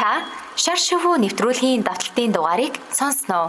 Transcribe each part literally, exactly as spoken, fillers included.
Та шар шувуу нэвтрүүлгийн давталтын дугаарыг сонсноо.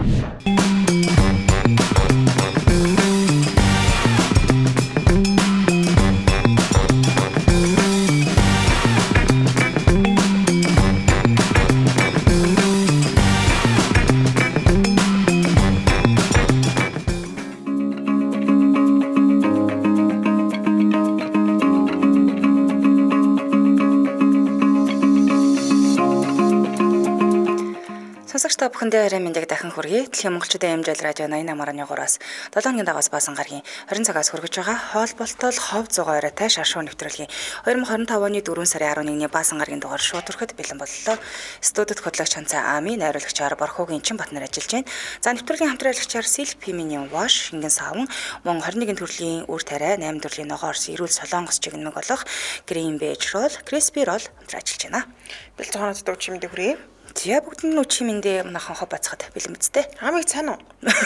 Сонсогчдоо бүхэндээ орой мэндийг дахин хүргэе. Дэлхийн монголчуудын эмжил радио наяна маргааны гураас долоо хоногийн дагаас баасан гаргийн хорин цагаас хүргэж байгаа хоол болтол хов зугаа оройтой шаршуу нэвтрүүлгийн две тысячи двадцать пять оны дөрвөн сарын арван нэгний баасан гаргийн дугаар шууд хүрэхэд бэлэн боллоо. Студид хөтлөгч Ханцаа Ами, найруулагчаар Борхогийн Чин Батнар ажиллаж байна. За нэвтрүүлгийн хамтраалагчаар Silk Piminin Wash, Хингэн Савн, мөн двадцать нэгэн төрлийн үр тариа, восемь төрлийн ногоон орс, эрүүл солонгос чигнэмэг болох Green Veg Roll, Crispy Roll хамтран ажиллаж байна. Бэлцгоонод чимдээ хүргэе. За бүгд нь үчи миндээ манахан хоо бацхад бэлэн мэдтэй. Хамыг цаана уу?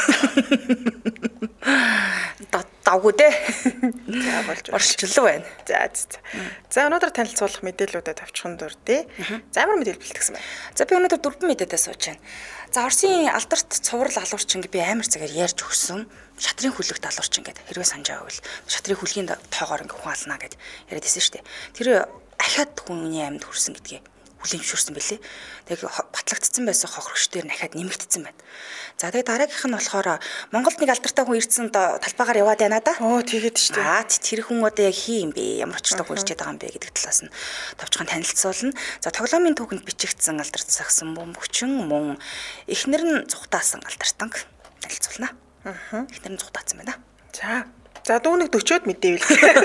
Давгүй дээ. За болж орчлоо байна. За за. За өнөөдөр танилцуулах мэдээллүүдэд тавьчихсан дурдъя. За ямар мэдээлэл бэлтгэсэн байна? За би өнөөдөр дөрвөн мэдээлэлээ сууж байна. За Оросын алдарт цуврал алуурчин гэ би амар цагаар ярьж өгсөн. Шатрын хүлэгт алуурчин гэд хэрвээ санаж байвал шатрын хүлгийн тоогоор ингээ хүн алнаа гэд яриад байсан шүү дээ. Тэр ахаад хүний амьд хүрсэн гэдгийг хүлээн зөвшөөрсөн бэлээ. Тэгээ батлагдсан байсан хохирогчдэр дахиад нэмэгдсэн байна. За тэгээ дараагийнх нь болохоор Монголд нэг алдартай хүн ирсэн талбайгаар яваад байна да. Оо тэгээд шүү дээ. Аа тэр хүн одоо яг хий юм бэ? Ямар очтой хүн ирчээд байгаа юм бэ гэдэг талаас нь товчхон танилцуулна. За тоглоомын түүхэнд бичигдсэн алдарт сагсан бөмбөгчин мөн эхнэр нь зүхтаасан алдартанг танилцуулна. Аа. Эхнэр нь зүхтаасан байна. За. За дүүнэг өчөөд мэдээвэл.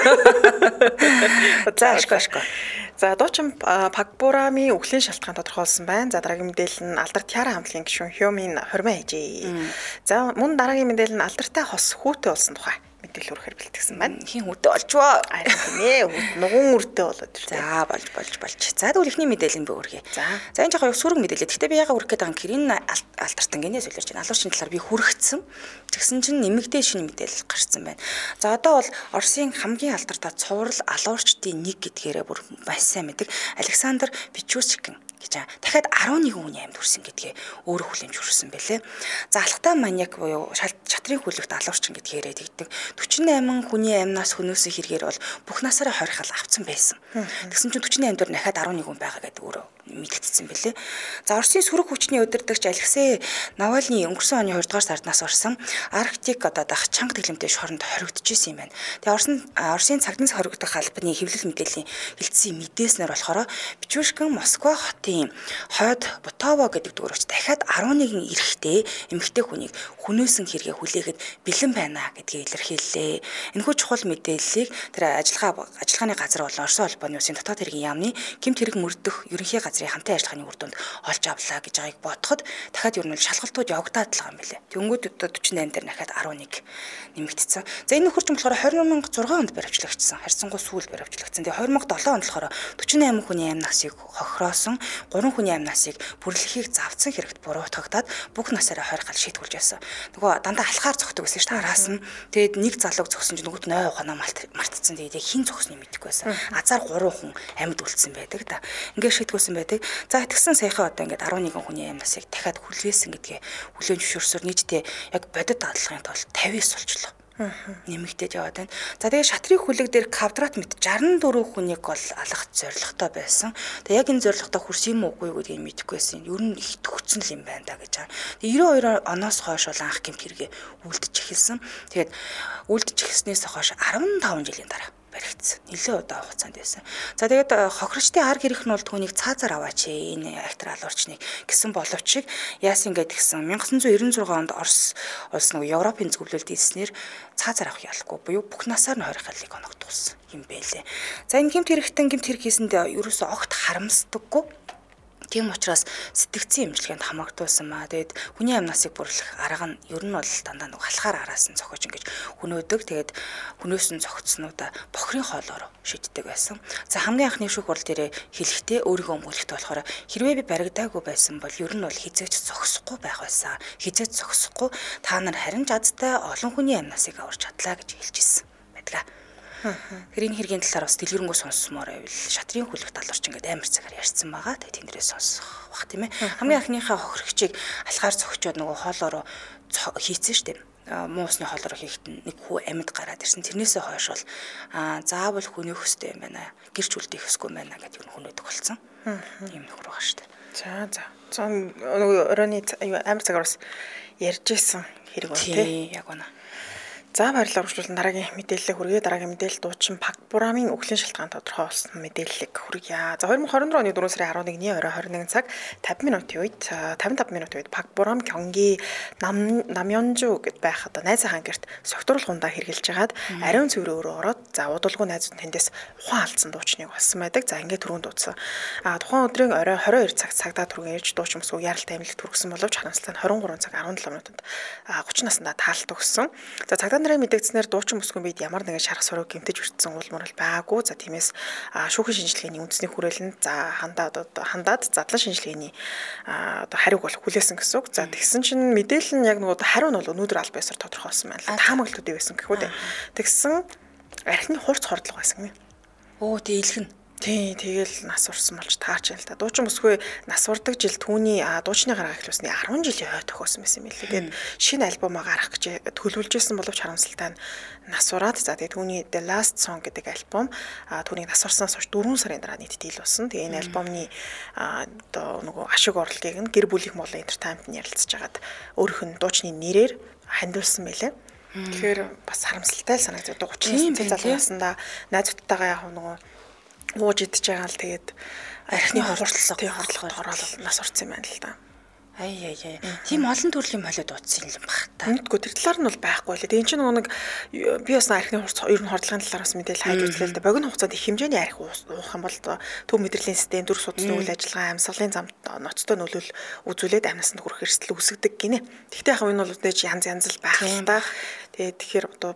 За ашгүй ашгүй. За дуучин Пагбурами өвлийн шалтгаан тодорхойлсон байна. За дараагийн мэдээлэл нь алдарт Тяра хамтлагийн гишүүн Хёмин хормоо хийжээ. За мөн дараагийн мэдээлэл нь алдартай хос хүүтэй болсон тухай мэдээлэл өргөхөр бэлтгэсэн байна. Хин хүүтэй олжвоо. Нэ нугуун үртэй болоод шүү. За болж болж болж. За тэгвэл ихний мэдээлэл нь би өргөе. За. За энэ жоохон сөрөг мэдээлэл. Гэхдээ би яга өргөх гээд байгаа юм хэрэг алтартан гинэ солиорч байна. Алуурчин талаар би хүрэгцсэн. Тэгсэн чинь нэмэгдээ шинэ мэдээлэл гарсан байна. За одоо бол Оросын хамгийн алдартай цуврал алуурчдын нэг гэдгээрээ бүр маш сайн мэддэг Александр Пичусикин гэж дахиад арван нэгэн хүний амьд хүрсэн гэдгээ өөрөө хүлээн зөвшөөрсөн байлээ. За алхтай маньяк буюу шатрын хүлэгт алуурчин гэдгээрээ тэгдэг forty-eight хүний амьнаас хөнөөсөн хэрэгээр бол бүх насаараа хорихол авцсан байсан. Тэгсэн чинь forty-eight дээр дахиад арван нэгэн байгаа гэдэг өөрөө мэдгэцсэн байлээ. За Оросын сөрөг хүчний удирдагч Алексей Навальный өнгөрсөн оны two дугаар сарнаас орсон Арктик одоо дах чанга тэглэмтэй шоронд хоригдчихсэн юм байна. Тэгээ Оросын Оросын цагдаас хоригдох албаны хэвлэл мэдээллийн хэлтсийн мэдээснээр болохоор Пичушкин Москва хотын хойд Бутово гэдэг дүүрэгч дахиад арван нэгэн эрэгтэй эмэгтэй хүнийг хөнөөсөн хэрэгээ хүлээхэд бэлэн байна гэдгийг илэрхийллээ. Энэхүү чухал мэдээллийг тэр ажиллагаа ажиллагааны газар болон Оросын холбооны улсын дотоод хэргийн яамны гэмт хэрэг мөрдөх ерөнхий газрын хамтын ажиллагааны үр дүнд олж авлаа гэж байгааг бодоход дахиад ер нь шалгалтууд явагдаад л байгаа юм билээ. Тэнгүүд одоо forty-eight дээр дахиад арван нэг нэмэгдсэн. За энэ нөхөрч болохоор twenty oh six онд баривчлагдсан. Харьцангуй сүүл баривчлагдсан. Тэгээ twenty oh seven онд болохоор forty-eight хүний амь насыг хохироосон, three хүний амь насыг бүрлэхийг завцсан хэрэгт буруутгагдаад бүх насаараа хорих гал шийтгүүлж байсан. Нөгөө дандаа алхаар зогтдог байсан шүү дээ. Араас нь тэгээд нэг залууг зогсон чинь нөгөөт нь ой ухаанаа мартцсан. Тэгээд яг хин зогсныг мэдэхгүй байсан. Азар three хүн амьд үлдсэн байдаг да. Ингээд шийтгүүлсэн байдаг. За тэгсэн саяхан одоо ингээд eleven хүний амь насыг дахиад хүлээсэн гэдгээ хүлээн зөвшөөрсөөр нийтдээ яг бодит дадлахын тулд fifty-nine болчихлоо. Нэмэгдээд яваад байна. За тэгээ шатрын хүлэг дээр квадрат метр sixty-four хүнийг бол алгах зорилготой байсан. Тэгээ яг энэ зорилготой хүрсэн юм уугүй гэдгийг мэдэхгүй байсан. Ер нь их төгцсөн л юм байна да гэж байгаа. Тэгээ ninety-two оноос хойш бол анх гэмт хэрэгээ үлдэж эхэлсэн. Тэгээд үлдэж эхэлснээс хойш fifteen жилийн дараа баригдсан. Нэлээд удаан хугацаанд байсан. За тэгээд хохирогчдын ар гэрэх нь бол түүнийг цаазаар аваач энэ актер алуурчныг гэсэн боловч яасан гээд гисэн nineteen ninety-six онд Орос улс нэг Европын зөвлөлд ийснээр цаазаар авах ялахгүй буюу бүх насаар нь хорих халыг оногдуулсан юм байлээ. За энэ гэмт хэрэгтэн гэмт хэрэг хийсэндээ ерөөсөө огт харамсдаггүй. Тийм учраас сэтгцэн имжлэгэнд хамагдуулсан маа. Тэгээд хүний амь насыг бүрлэх арга нь ер нь бол дандаа нэг халахаар араас нь цохиж ингэж хөнөөдөг. Тэгээд хөнөөс нь цогцснуудаа бохрын хоолоор шийддэг байсан. За хамгийн анхны шүүх хурал дээр хэлэхдээ өөрийгөө өмгөөлөхтэй болохоор хэрвээ би баригдаагүй байсан бол ер нь бол хизээч зогсохгүй байх байсан. Хизээч зогсохгүй та нар харин чадтай олон хүний амь насыг аварч чадлаа гэж хэлж ирсэн байдаг. Тэгэхээр энэ хэргийн талаар бас дэлгэрэнгүй сонссомоор байвал шатрын хөлөх талуурч ингээд амар цагаар ярьсан байгаа. Тэгээ тэндэрээ сонсох бах тийм ээ. Хамгийн анхныхаа хохирогчийг алхаар цогчоод нөгөө хоолоороо хийцэн штеп. Муу усны хоолоор хийхэд нэг хүү амьд гараад ирсэн. Тэрнээсээ хойш бол заавал хүний хөстэй юм байна. Гэрч үлдэх хөсгүй юм байна гэдэг юм хүнэдэг болсон. Тийм нөхөр байгаа штеп. За за. За нөгөө оройны амар цагаар бас ярьж исэн хэрэг байна тий. Яг байна. За баярлалаа үргэлжлүүлэн дараагийн мэдээлэлээ хүргэе. Дараагийн мэдээлэл дуучин Пагбурамын өвлийн шалтгаан тодорхой болсон мэдээллийг хүргье. За двадцать тwenty-four оны дөрвөн сарын арван нэгний орой twenty one цаг fifty минутын үед fifty-five минутын үед Пагбурам Гёнги Намёнжу гэд байх одоо найз хаан гэрт согтууруулах хундаа хэрглэж хагаад ариун цэврээ өрөө ороод за удалгүй найзууд тэндээс ухаан алдсан дуучныг болсон байдаг. За ингээд түрүүн дуудсан. А тухайн өдрийн орой twenty-two цаг цагдаа түргэн ирж дуучин мөсгөө яралтай амьлэгт хүргэсэн боловч харамсалтай нь twenty-three цаг seventeen минутанд thirty наснда таалт өгсөн. За цагдаа нарын мэдээлснээр дуучин мөсгөн бид ямар нэгэн шарх сураг гэмтэж өртсөн уул мөрөл байгаагүй. За тиймээс шүүхийн шинжилгээний үндэсний хүрээлэнд за хандаад хандаад задлан шинжилгээний одоо хариуг бол хүлээсэн гэсэн үг. За тэгсэн чинь мэдээлэл нь яг нөгөө хариу нь бол өнөөдөр аль байсаар тодорхойлсон байна. Таамаглалт үгүй байсан гэхүү дээ. Тэгсэн архины хурц хордлого байсан юм. Оо тий илгэн. Тий, тэгэл нас урсан болж таач юм л та. Дуучин мөсгөө нас урдаг жил түүний дуучны гараа эхлүүлсний ten жилийн хойд тохиосон байсан юм лээ. Тэгээд шинэ альбомоо гаргах гэж төлөвлөж исэн боловч харамсалтай нь нас ураад. За тэгээд түүний The Last Song гэдэг альбом түүнийг нас урсанаас хойш four сарын дараа нийт дийл болсон. Тэгээд энэ альбомны одоо нөгөө ашиг орлогыг нь гэр бүлийнх болон entertainment нь ярилцж хагаад өөрийнх нь дуучны нэрээр хандуулсан байлээ. Тэгэхээр бас харамсалтай л санагдав. thirty цэцэл залууснаа найзуудтайгаа яг нөгөө ууж идэж байгаа л тэгээд архины хордлого тий хордлогоор ороод нас урцсан юм байна л да. Ай яй яй. Тийм олон төрлийн молиод утсан юм баг та. Мэдгүй тэр талаар нь бол байхгүй л. Тэгээд энэ чинь нөгөө нэг би бас архины хурц ер нь хордлогын талаар бас мэдээлэл хайж үзлээ л да. Богино хугацаанд их хэмжээний архи уух юм бол төв мэдрэлийн систем, дүр судасны үйл ажиллагаа, амьсгалын замд ноцтой нөлөөл үзүүлээд амьсанд хүрэх эрсдэл үүсгдэг гинэ. Тэгтээ яг энэ бол үүдэж янз янз л байх л да. Тэгээд тэгэхээр одоо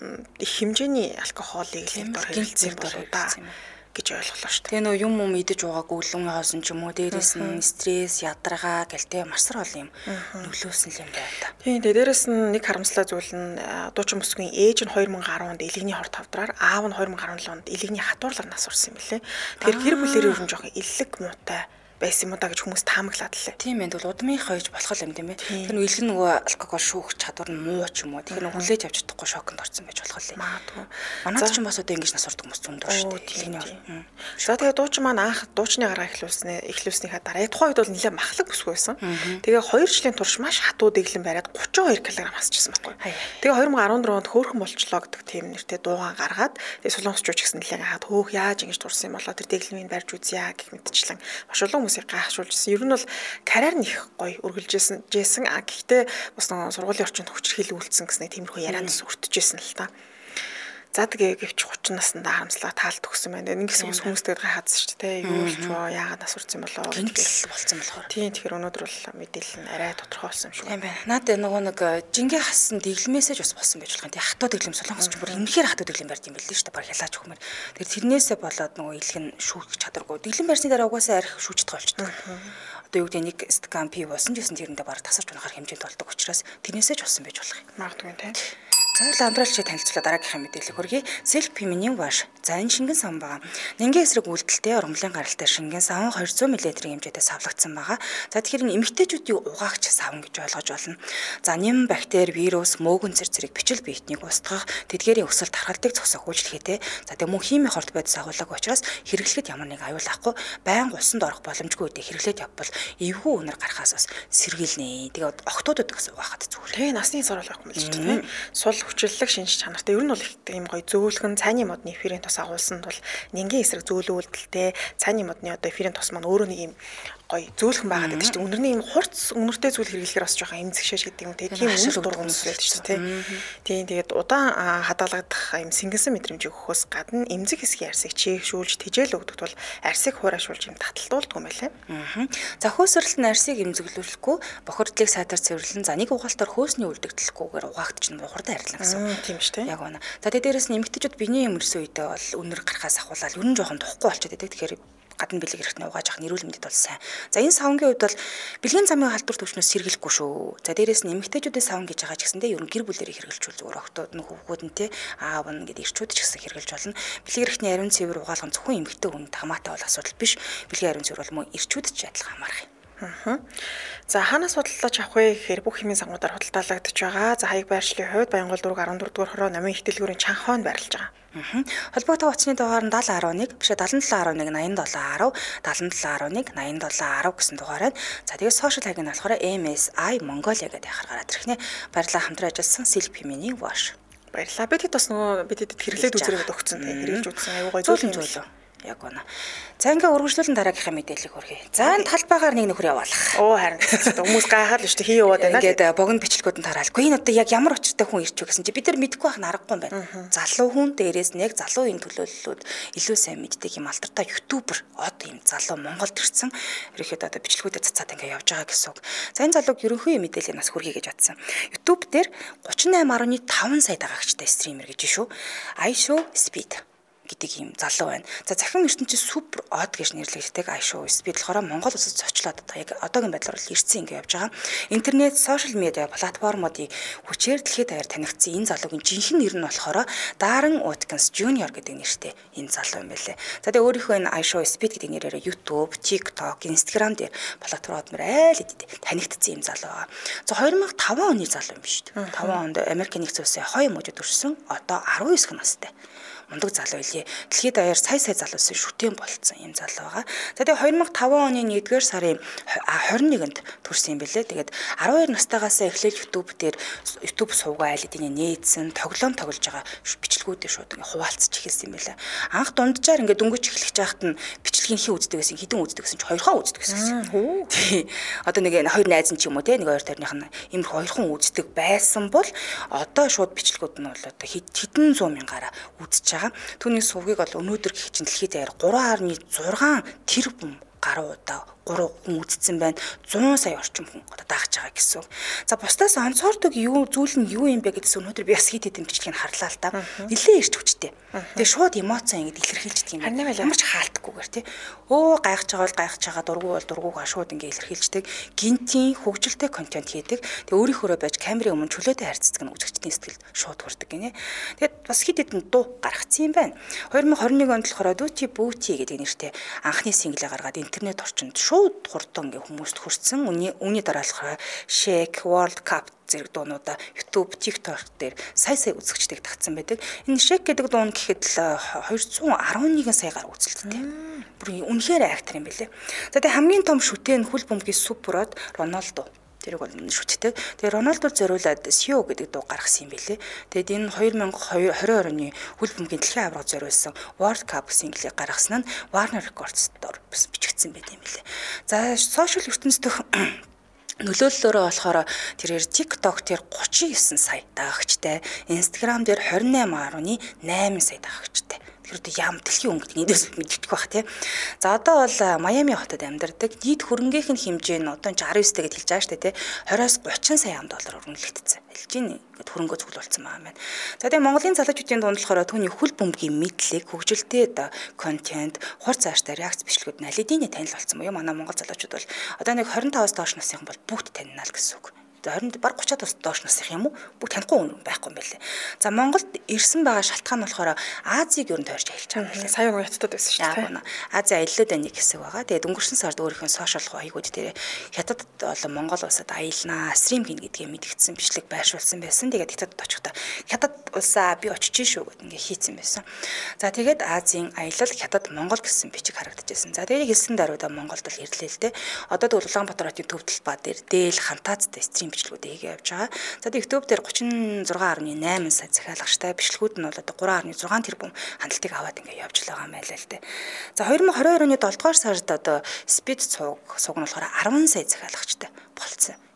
их хэмжээний алкоголыг л дор хэрэглэсэн болоо да гэж ойлголоо шүү дээ. Тэгээ нөө юм юм идэж уугаагүй үлэн хоосон ч юм уу, дээрээс нь стресс, ядаргаа гэлтэй марсар бол юм нөлөөсөн юм байна та. Тийм, дээрээс нь нэг харамслаа зүйл нь дуучин мөсгийн ээж нь twenty ten онд элэгний хор тавдраар, аав нь twenty seventeen онд элэгний хатуурлаар нас урсан юм билээ. Тэгэхээр гэр бүлэрээ ер нь жоохон элэг муутай байсан юм да гэж хүмүүс таамаглаад лээ. Тийм ээ, бол удмын хойж болох юм тийм ээ. Тэр нь илгэн нөгөө алкогол шүүх чадвар нь муу ч юм уу. Тэгэхээр хүлээж авч чадахгүй шоконд орсон байж болох лээ. Магадгүй. Манайд ч бас одоо ингэж нас урдаг хүмүүс зөндөө шүү дээ. За тэгээ дуучин маань анх дуучны гараа эхлүүлснэ эхлүүлснийхаа дараа тухайн үед бол нэлээд махлаг бүсгүй байсан. Тэгээ two жилийн турш маш хатуу дэглэн бариад thirty-two килограмм хасчихсан байхгүй. Тэгээ twenty fourteen онд хөөхөн болчлоо гэдэг тийм нэртэй дуугаан гаргаад тэгээ солонгосчууч гэсэн нэлээд хаад хөөх яаж ингэж турсан юм болоо тэр дэглэмийг барьж үзье гэх мэтчлэн маш олон гайхшуулжсэн. Ер нь бол карьер нь их гоё үргэлжлэсэн. Жэсэн а гэхдээ бас нэг сургуулийн орчинд хүчрхийл үйлдсэн гэсэн тиймэрхүү ярианаас өртөжсэн л та. За тэгээ гэвч thirty наснда харамслаа таалт өгсөн байна. Ингэсэн хүмүүстэй гайхаадсан шүү дээ. Юу болч вэ? Яагаад нас урсан болоо? Гинтэл болцсон болохоор. Тийм тэгэхээр өнөөдөр бол мэдээлэл нь арай тодорхой болсон юм шүү. Тийм байна. Надад нөгөө нэг жингээ хассан дэглэмээсээ ч бас болсон байж болох юм. Тэг хатуу дэглэм солонгосч бүр үнэхээр хатуу дэглэм барьд юм байл л шүү дээ. Баг ялаач хөхмөр. Тэр тэрнээсээ болоод нөгөө илгэн шүүх чадваргүй. Дэглэм барьсны дараа угаасаа арх шүүждэг болчдөг. Одоо юу гэдэг нэг стакан пив болсон гэсэн тэрэндээ баг тасарч унахаар хэмжээнд болдог учраас тэрнээсээ ч болсон байж болох юм. Магадгүй тийм. За ламбралч танилцуулаад дараагийнхаа мэдээлэл хүргэе. Self Feminine Wash. За энэ шингэн сан байгаа. Нингийн эсрэг үйлдэлтэй ургамлын гаралтай шингэн сан two hundred миллилитрийн хэмжээтэй савлагдсан байгаа. За тэгэхээр энэ эмэгтэйчүүдийн угаагч савн гэж ойлгож болно. За нэм бактери, вирус, мөөгөн цэр зэрэг бичил биетнийг устгах, тэдгээрийн өсөлт тархалтыг зогсоох үйлчлэгээтэй. За тэгээ мөн химийн хорт байдас агуулгааг учраас хэрэглэхэд ямар нэг аюул авахгүй байнга усанд орох боломжгүй үедээ хэрэглээд явбал эвгүй үнэр гарахаас бас сэргийлнэ. Тэгээ октоодод гэсэн угаахад зүгээр. Тэгээ насны цар болох юм л шүү дээ. Сул хүчлэлэг шинж чанартай ер нь бол их юм гоё зөөлхөн цайны модны эфирийн тус агуулсанд бол нингийн эсрэг зөөлөн үйлдэлтэй цайны модны одоо эфирийн тус маань өөрөө нэг юм гоё зөөлхөн байгаад байдаг чинь үнэрний юм хурц үнэртэй зүйл хэрэглэхээр бас жоохон эмзэгшээж гэдэг юм те тийм үнэр дургуун зүйлээд шүү дээ тийм тэгээд удаан хадгалагдах юм сэнгэнсэн мэдрэмжийг өгөхөөс гадна эмзэг хэсгийн арсыг чийгшүүлж тэжээл өгдөгт бол арсыг хуурайшуулж юм таталтуулдаг юм байлаа. За хөөсрөл нь арсыг эмзэглүүлэхгүй бохирдлыг сайтар цэвэрлэн за нэг угаалтаар хөөсний үлдэгдэлгүйгээр угаагт чинь хурдан арилна гэсэн. Тийм шүү дээ. Яг байна. За тэгээд дээрэс нь эмэгтэйчүүд биений өмөрсөн үедээ бол үнэр гарахаас ахуулаад ер нь жоохон тухгүй болчиход байдаг. Тэгэхээр гадна бэлэг хэрэгтний угааж авах нэрүүл мэндэд бол сайн. За энэ савнгийн хувьд бол бэлгийн замын халдвар төвчнөөс сэргэлэхгүй шүү. За дээрээс нь эмэгтэйчүүдийн савн гэж байгаа ч гэсэндээ ер нь гэр бүлэрээ хэрэглэжүүл зүгээр охтууд нь хүүхдүүд нь те аав нь гэдэг ирчүүд ч гэсэн хэрэглэж болно. Бэлгийн хэрэгтний ариун цэвэр угаалгах нь зөвхөн эмэгтэй хүнд хамаатай бол асуудал биш. Бэлгийн ариун цэвэр бол мөн ирчүүдэд ч адилхан хамаарах юм. Аа. За хаанаас худалдаж авах вэ гэхээр бүх хэмжээний сангуудаар худалдаалагдаж байгаа. За хаяг байршлын хувьд Баянгол дүүрэг арван дөрөв дугаар хороо намын их дэлгүүрийн чанхойд байрлаж байгаа. Аа. Холбоотой утасны дугаар нь даалга арван нэг, биш даалга даалга арван нэг, ноён долоо арав, даалга даалга арван нэг, ноён долоо арав гэсэн дугаараар. За тэгээд сошиал хаяг нь болохоор эм эс ай Mongolia гэдэг харахаараа тэрхнээ баярлалаа хамтран ажилласан Silpimini wash. Баярлалаа. Бид хэд бас нөгөө бид хэд хэрэглээд үзэрээд өгсөн тийм хэрэглэж үзсэн аюу гой зөвлөн зөвлөө. Яг гоо. За ингээ үргэлжлүүлэн дараагийнхаа мэдээллийг хүргэе. За энэ талбайгаар нэг нөхөр явуулах. Оо харин хүмүүс гайхаад л шүү дээ хий яваад байна. Ингээд богино бичлэгүүд нь тараалгүй. Энэ одоо яг ямар очтой хүн ирч вэ гэсэн чи бид нар мэдэхгүй байх нь аргагүй юм байна. Залуу хүн дээрээс нь яг залуун төлөөллүүд илүү сайн мэддэг юм алдартай ютубер од юм залуу Монголд ирсэн. Ерөнхийдөө одоо бичлэгүүдэд цацаад ингээ явж байгаа гэсэн үг. За энэ залууг ерөнхий мэдээлэл нас хүргэе гэж бодсон. YouTube дээр гуйч восемь нугаас таван сая дагагчтай стример гэж шүү. iShow Speed гэдэг юм залуу байна. За захин ертөнцийн супер од гэж нэрлэгддэг iShow Speed болохоор Монгол улсад зочлоод одоо яг одоогийн байдлаар л ирсэн ингэ явж байгаа. Интернет, сошиал медиа платформуудын хүчээр дэлхийд даяар танигдсан энэ залуугийн жинхэнэ нэр нь болохоор Darren Watkins Junior гэдэг нэртэй энэ залуу юм байлээ. За тэгээ өөрийнхөө энэ iShow Speed гэдэг нэрээр YouTube, TikTok, Instagram дээр платформуд мөр айл эдэд танигдсан юм залуу байгаа. За хоёр мың и таван оны залуу юм шүү дээ. таван онд Америкийн нэгдсэн улсын хоёр мужид төрсэн одоо арван девять настай. Мундаг залуу илээ. Дэлхийд даяар сая сая залуусын шүтэн болцсон юм залуу байгаа. За тэгээ хоёр мың и таван оны нэгдүгээр сарын хорин нэгэнд төрсэн юм бэлээ. Тэгээд арван хоёр настайгаас эхлээд YouTube дээр YouTube сувгаа айл эдийн нээдсэн, тоглоом тоглож байгаа бичлэгүүдээ шууд ингээ хуваалцаж эхэлсэн юм байлаа. Анх дунджаар ингээ дөнгөж эхлэж байхад нь бичлэгийн хий үздэг гэсэн, хідэн үздэг гэсэн чи хоёрхан үздэг гэсэн. Тий. Одоо нэг хоёр найз нь ч юм уу те нэг хоёр тарных нь ийм хоёрхан үздэг байсан бол одоо шууд бичлэгүүд нь бол одоо хэдэн зуун мянгаараа үзэж түүний сувгийг бол өнөөдөр гэх чинь дэлхийд даяар гурван гаруй зургаан тэрбум гаруй удаа гурван хүн үзсэн байна. зуун сая орчим хүн одоо дагж байгаа гэсэн. За бусдаас онцгордог юу зүйл нь юу юм бэ гэдэгс өнөөдөр би бас хит хитэн бичлэгийг харлаа л та. Нилээ ирч хүчтэй. Тэгээ шууд эмоц ингэж илэрхийлждэг юм. Ямар ч хаалтгүйгээр тий. Өө гайхаж байгаа бол гайхаж байгаа, дургу бол дургуугаа шууд ингэ илэрхийлждэг. Гинтийн хөгжилтэй контент хийдэг. Тэгээ өөрийнхөө байж камерын өмнө чөлөөтэй харьцдаг нь үзэгчдийн сэтгэлд шууд хүрдэг гинэ. Тэгээд бас хит хитэн дуу гаргацсан юм байна. хоёр мың и хорин нэг онд болохоор Duty Booty гэдэг нэртэй анхны синглээ гаргаад интернет орчинд шууд хурдан ингээ хүмүүст хүрсэн. Үүний үүний дараа болохоор Shake, World Cup зэрэг дуунуудаа YouTube, TikTok дээр сая сая үзэгчдийг татсан байдаг. Энэ Shake гэдэг дуун гэхэд л двести одиннадцать сая гаруй үзэлттэй. Бүр үнэхээр актер юм билэ. За тэгээ хамгийн том шүтэн хөл бөмбөгийн суперод Роналдо. Тэрийг бол шүтдэг. Тэгээ Роналдод зориулаад Сио гэдэг дуу гаргасан юм билэ. Тэгэд энэ хоёр мың и двадцать оны хөл бөмбөгийн дэлхийн аварга зориулсан World Cup single-ийг гаргасан нь Warner Records доор бас бичигдсэн байт юм билэ. За сошиал ертөнцийн дэх нөлөөллөөрөө болохоор тэрээр TikTok дээр тридцать девять сая дагагчтай, Instagram дээр двадцать восемь нугаас восемь сая дагагчтай. Тэр ям дэлхийн өнгө нэгдээс мэддэг байх тий. За одоо бол Майами хотод амьдардаг. Нийт хөрөнгөхийн хэмжээ нь одоо ч десять гэж хэлж байгаа шүү дээ тий. двадцать-аас тридцать сая доллар өрнөлөгдсөн. Хэлж ийн ингээд хөрөнгөө цуглуулсан байгаа юм байна. За тэгээ Монголын залуучуудын дунд болохоор түүний хөл бөмбөгийн мэдлэг, хөгжилтэй одоо контент, хур цааштай реакц бичлэгүүд нь аль хэдийн танил болсон буюу манай монгол залуучууд бол одоо нэг двадцать пять-аас доош насныхан бол бүгд таньнаа л гэсэн үг. харин баг тридцать-аас доош насных юм уу бүгд танихгүй хүн байхгүй юм байлээ. За Монголд ирсэн байгаа шалтгаан нь болохоор Азийг ер нь тойрч аялж байгаа юм байлээ. Сая он хятадд байсан шүү дээ. Ази аяллаад байна нэг хэсэг байгаа. Тэгээд өнгөрсөн сард өөрийнхөө сошиал хаягууд дээр хятадд болон Монгол улсад аялнаа, стрим хийн гэдгийг мэдгдсэн бичлэг байршуулсан байсан. Тэгээд хятадд очихдаа хятад улсаа би очиж шүү гэд ингээ хийцэн байсан. За тэгээд Азийн аялал хятад Монгол гэсэн бичиг харагдчихсэн. За тэгээд хэлсэн даруйда Монголд л ирлээ л дээ. Одоо тэгвэл Улаанбаатар хотын төв талбай дээр дээл хантаацтай стрим бичлэгүүд хийгээ явж байгаа. За YouTube дээр тридцать шесть нугаас восемь сая захиалагчтай бичлэгүүд нь бол одоо три нугаас шесть тэрбум хандлтыг аваад ингээ явж л байгаа юм байлаа л дээ. За двадцать twenty-two оны долдугаар сард одоо Speed цуг суг нь болохоор ten сая захиалагчтай болцсон.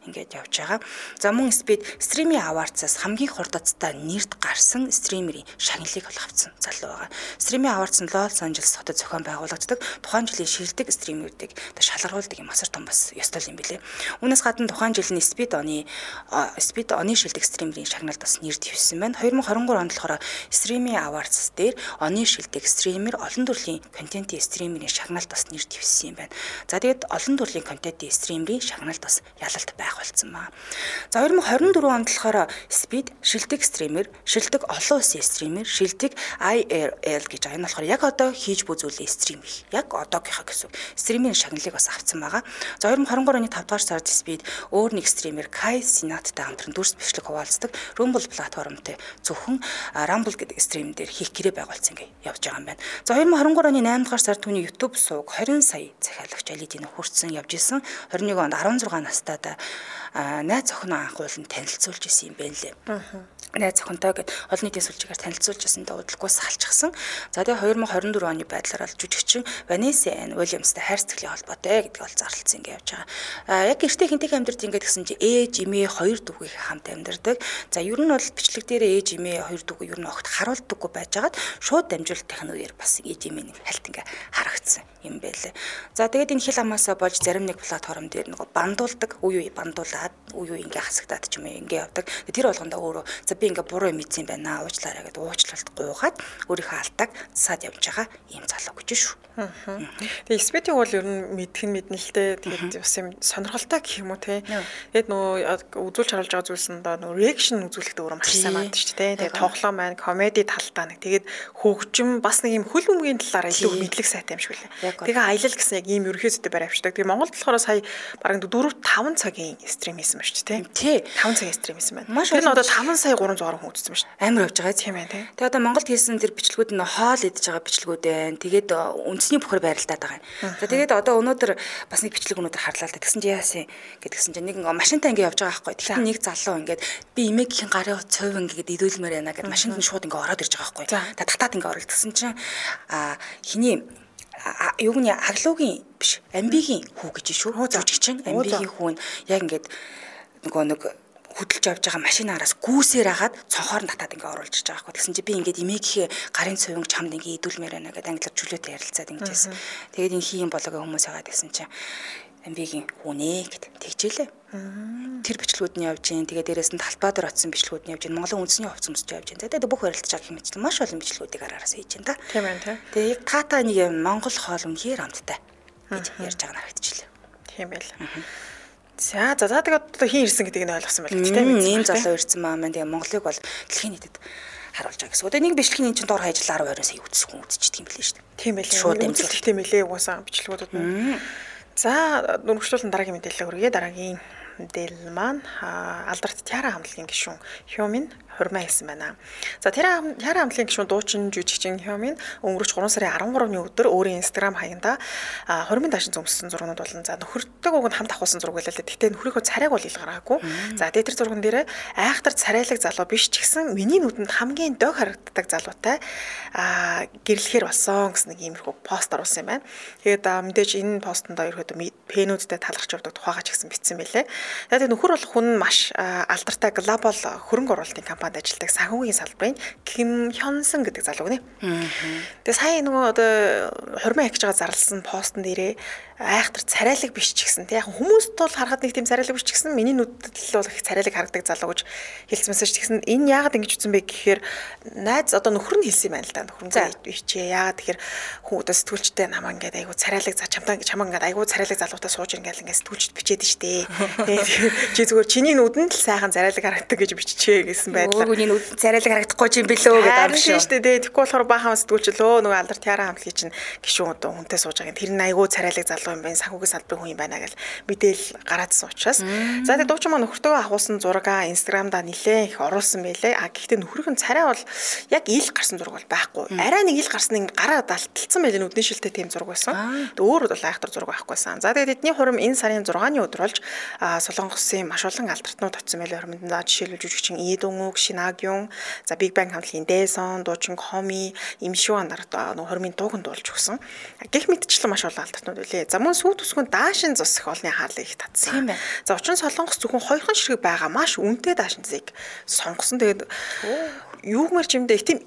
ингээд явж байгаа. За мөн Speed Streaming Awards-аас хамгийн хурдцтай нэрд гарсан стримерийн шагналыг бол авсан залуу байгаа. Streaming Awards нь Los Angeles хотод зохион байгуулагддаг. Тухайн жилийн шилдэг стримерүүдийг шалгаруулдаг юм асар том бас ёстой юм билээ. Үүнээс гадна тухайн жилийн Speed оны Speed оны шилдэг стримерийн шагналд бас нэр дэвшсэн байна. две тысячи двадцать три онд болохоор Streaming Awards дээр оны шилдэг стример олон төрлийн контентын стримерийн шагналд бас нэр дэвшсэн юм байна. За тэгээд олон төрлийн контентын стримерийн шагналд бас ялалт байх болсон байна. За две тысячи двадцать четыре онд болохоор Speed шилдэг стример, шилдэг олон улсын стример, шилдэг I R L гэж энэ болохоор яг одоо хийж буй зүйлээ стрим хийх. Яг одоогийнхаа гэсэн стримерийн шагналыг бас авсан байгаа. За две тысячи двадцать три оны five дугаар сард Speed өөр нэг стример Kai Cenat-тай хамтран дүрс бичлэг хуваалцдаг. Rumble платформтой зөвхөн Rumble гэдэг стрим дээр хийх гэрээ байгуулсан ингээ явж байгаа юм байна. За две тысячи двадцать три оны eight дугаар сард түүний YouTube сууг twenty сая захиалагч Алидийн хүрсэн явж исэн. twenty one онд sixteen настайдаа найз охиноо анх уулын танилцуулж исэн юм байна лээ. Найз охинтой гэд олон нийтийн сүлжээгээр танилцуулж ирсэндээ удалгүй салчихсан. За тэгээ twenty twenty-four оны байдлаар бол жүжигчин Vanessa Ann Williams-тай хайр сэтгэлийн холбоотой гэдэг бол зарлалцсан ингэ явж байгаа. А яг гэртээ хинтэг амьдарч ингээд гэсэн чи ээж эмээ хоёр дүүгээ хамт амьдардаг. За ер нь бол бичлэг дээр ээж эмээ хоёр дүүгээ ер нь огт харуулдаггүй байжгаад шууд дамжуулалт технологиор бас ээж эмээ нэг хальт ингээ харагдсан юм байлээ. За тэгээд энэ хил амаасаа болж зарим нэг платформ дээр нэг бандуулдаг, үе үе бандуулаад, үе үе ингээ хасагдаад ч юм уу ингээ явдаг. Тэр болгондоо өөрөө за би ингээ буруу юм ийцэн байна, уучлаарай гэдээ уучлалт гуйгаад өөрийнхөө алдааг саад явж байгаа ийм залуу гэж шүү. Тэгээ Speed бол ер нь мэдхэн мэднэ л дээ. Тэгээд бас юм сонирхолтой гэх юм уу те. Тэгээд нөө үзүүлж харуулж байгаа зүйлс нь доо нөө реакшн үзүүлэхдээ өөрөө маш сайн байдаг шүү дээ. Тэгээд тоглоом байна, комеди талдаа нэг тэгээд хөгжим бас нэг юм хөл өмгийн талаар илүү мэдлэг сайтай юм шиг үлээ. Тэгээ аялал гэсэн яг ийм ерөөсөдөө барь авчдаг. Тэгээ Монголд болохоор сая бараг four five цагийн стрим хийсэн ба шүү дээ. Тий. five цагийн стрим хийсэн байна. Тэр нь одоо five сая three hundred хүн үзсэн ба шүү. Амар явж байгаа тийм ээ тий. Тэгээ одоо Монголд хийсэн тэр бичлэгүүд нь хоол идэж байгаа бичлэгүүд байна. Тэгээд үндэсний бохор байралтаад байгаа юм. За тэгээд одоо өнөөдөр бас нэг бичлэг өнөөдөр харлаа л да. Тэгсэн чи яасан гэдгсэн чи нэг машинтай ингээ явж байгаа байхгүй. Тэгэхээр нэг залуу ингээд би эмээгийн гарын цовь ингээд идүүлмээр байна гэд машинд нь шууд ингээ ороод ирж байгаа байхгүй. Та татаад ингээ орол тэгсэн чи а хиний юуны аглуугийн биш амбигийн хүү гэж шүү. Жүжигчин амбигийн хүү нь яг ингээд нөгөө нэг хөдөлж авж байгаа машинаараас гүүсээр агаад цонхоор нь татаад ингээ оруулж ирж байгаа хгүй. Тэгсэн чи би ингээд эмээгийн гарын цовинг чамд ингээ идүүлмээр байна гэдэг англиар чөлөөтэй ярилцаад ингэжсэн. Тэгээд энэ хийм болоог хүмүүс хагаад гэсэн чи амбигийн хүүнэ гэд тэгжээлээ. Тэр бичлэгүүд нь явж гин. Тэгээд дээрээс нь талбай дээр очсон бичлэгүүд нь явж гин. Монголын үндэсний хувцас өмсөж явж гин. Тэгээд бүх барилдаж байгаа юм чинь маш олон бичлэгүүдийг араас хийж гин та. Тийм ээ тий. Тэгээд яг таата нэг юм Монгол хоол үнхээр амттай гэж ярьж байгаа харагдчихлаа. Тийм байл. За за за тэгээд одоо хин ирсэн гэдгийг нь ойлгосон байл тийм ийм залуу ирсэн маа маань тэгээд Монголыг бол дэлхийн нийтэд харуулж байгаа гэсэн. Одоо нэг бичлэгийн энэ чинь дор хаяжл ten twenty сая үзсэн хүн үзчихдэг юм билээ шүү дээ. Тийм байл. Шууд эмзэлтэй мэлээ угаасаа бичлэгүүд нь. За дөрвөлжүүлэн дараагийн мэдээлэл хүргэе. Дараагийн мэдээлэл маань алдарт Тяра хамтлагийн гишүүн Хёмин хурмаа хийсэн байна. За Тяра Тяра хамтлагийн гишүүн дуучин жүжигчин Хёмин өнгөрч three сарын thirteen-ны өдөр өөрийн Instagram хаягнда хурмын даашин зөмссөн зургууд болон за нөхөртөг уг нь хамт авахсан зураг байлаа. Гэхдээ нөхрийнхөө царайг бол ил гаргаагүй. За дээр зурган дээр айхтар царайлаг залуу биш ч гэсэн миний нүдэнд хамгийн дог харагддаг залуутай гэрлэхээр болсон гэсэн нэг иймэрхүү пост оруулсан юм байна. Тэгээд мэдээж энэ постэндоо ерөөдөө пэнүүдтэй талархж явдаг тухайгаа ч гэсэн бичсэн байлээ. Тэгээд нөхөр бол хүн маш алдартай глобал хөрөнгө оруулалтын компанид ажилладаг санхүүгийн салбарын Ким Хёнсэн гэдэг залуу гинэ. Тэгээд сая нөгөө одоо хурмаа хийж байгаа зарласан постн дээрээ айхтар царайлаг биш ч гэсэн тэг яг хүмүүст бол харахад нэг тийм царайлаг биш ч гэсэн миний нүдэд л бол их царайлаг харагдаг залуу гэж хэлсэн мэсэж тэгсэн энэ яагаад ингэж үтсэн бэ гэхээр найз одоо нөхөр нь хэлсэн юм байна л да нөхөр нь ичээ яагаад тэгэхээр хүн одоо сэтгүүлчтэй намаа ингээд айгу царайлаг за чамтаа чамаа ингээд айгу царайлаг залуутай сууж ингээд ингээд сэтгүүлчд бичээд штэ тэгээд чи зүгээр чиний нүдэнд л сайхан царайлаг харагдаг гэж биччихээ гэсэн байдлаар өөргөний нүдэнд царайлаг харагдахгүй юм билөө гэдэг аим шүү штэ тэгээд тэгэхгүй болохоор баахан сэтгүүлчлөө нөгөө алдар Тяра хамтлагийн чинь гишүүн одоо хүнтэй сууж байгаа тэр нь айгу царайлаг залуу юм байна санхүүгийн салбарын хүн юм байна гэж мэдээл гараадсан учраас за тэгээд дуучин маань нөхөртөө ахуулсан зураг Instagram-да нилээн их оруулсан байлээ. А гэхдээ нөхрийнх нь царай бол яг ил гарсан зураг бол байхгүй. Арай нэг ил гарсан гараа далталцсан байлээ нүдний шилтэй тийм зураг байсан. Тэгээд өөр бол айхтар зураг байхгүйсэн. За тэгээд эдний хурим энэ сарын six-ны өдөр болж Солонгосын маш олон алдартнууд очсон байлээ хуримд. Жишээлбэл жүжигчин Lee Dong-wook, Shin Ha-kyung, за Big Bang хамтлагийн Daesun, дуучин Komi, Im Soo-wan нар хуримын дууг нь дуулж өгсөн. Гэх мэтчлэн маш олон алдартнууд байлээ. За мөн сүү төсгөнд даашин зус их олны хаалт их татсан. За учин солонгос зөвхөн хоёрхан ширхэг байгаа маш үнэтэй даашин зэгийг сонгосон. Тэгээд юу гэмэр чимдээ их тийм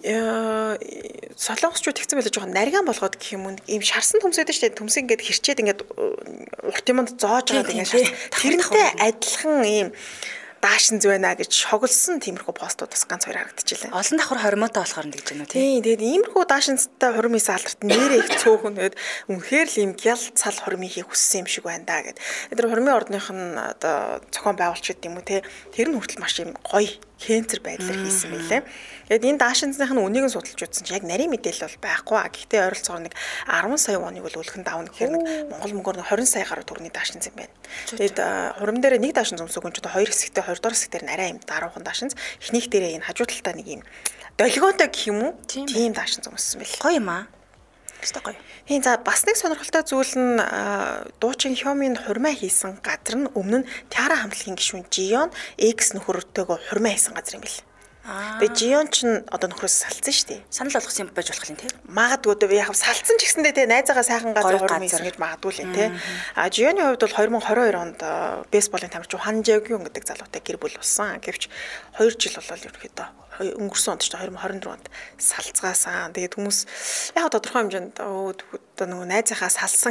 солонгосчууд ихсэн байлаа жоохон нариган болгоод гэх юм уу ийм шарсан төмс байдаг шүү дээ. Төмсийг ингээд хэрчээд ингээд урт юмд зоож байгаа ингээд шарсан. Тэрнтэй адилхан ийм даашин зүвэнэ гэж шоглсон тиймэрхүү постууд бас ганц хоёр харагдчихлаа. Олон давхар хоримоотой болохоор нь гэж байна уу тийм. Тэгээд иймэрхүү даашинтай хурим хийсэн алдарт нэрээ их цөөхөн тэгээд үнэхээр л юм гял цал хурим хийхийг хүссэн юм шиг байна да гэд. Тэр хуримын ордных нь одоо зохион байгуулч гэдэг юм уу те. Тэр нь хүртэл маш юм гоё кенцер байдлаар хийсэн байлээ. Тэгээд энэ даашинзных нь үнийг нь судалж үзсэн чинь яг нарийн мэдээлэл бол байхгүй а. Гэхдээ ойролцоогоор нэг арван сая воныг бол үлхэн давна гэхээр нэг Монгол мөнгөөр двадцать сая гаруй төгрөгийн даашинз юм байна. Тэгээд хурим дээр нэг даашинз өмсөг нь ч одоо хоёр хэсэгтэй хоёр дахь хэсгээр нь арай юм даруухан даашинз. Эхнийх дээрээ энэ хажуу талдаа нэг юм долгионтой гэх юм уу? Тийм даашинз өмссөн байл. Гоё юм аа. Өстой гоё. Тийм за бас нэг сонирхолтой зүйл нь дуучин Хёмийн хурмаа хийсэн газар нь өмнө нь Тяра хамтлагийн гишүүн Жион X нөхөртөөгөө хурмаа хийсэн газар юм бэл. Тэгээ Жион ч одоо нөхрөөс салцсан шүү дээ. Санал болгосон юм байж болох юм тийм. Магадгүй дээ яг салцсан ч гэсэндээ те найзаагаа сайхан газар хурмаа хийсэн гэж магадгүй л те. А Жионы хувьд бол двадцать двадцать two онд бейсболын тамирчин Хан Жэгюн гэдэг залуутай гэр бүл болсон. Гэвч хоёр жил болол ерөөхдөө өнгөрсөн онд ч двадцать twenty-four онд салцгаасан. Тэгээд хүмүүс яг тодорхой хэмжээнд одоо нөгөө найзынхаа салсан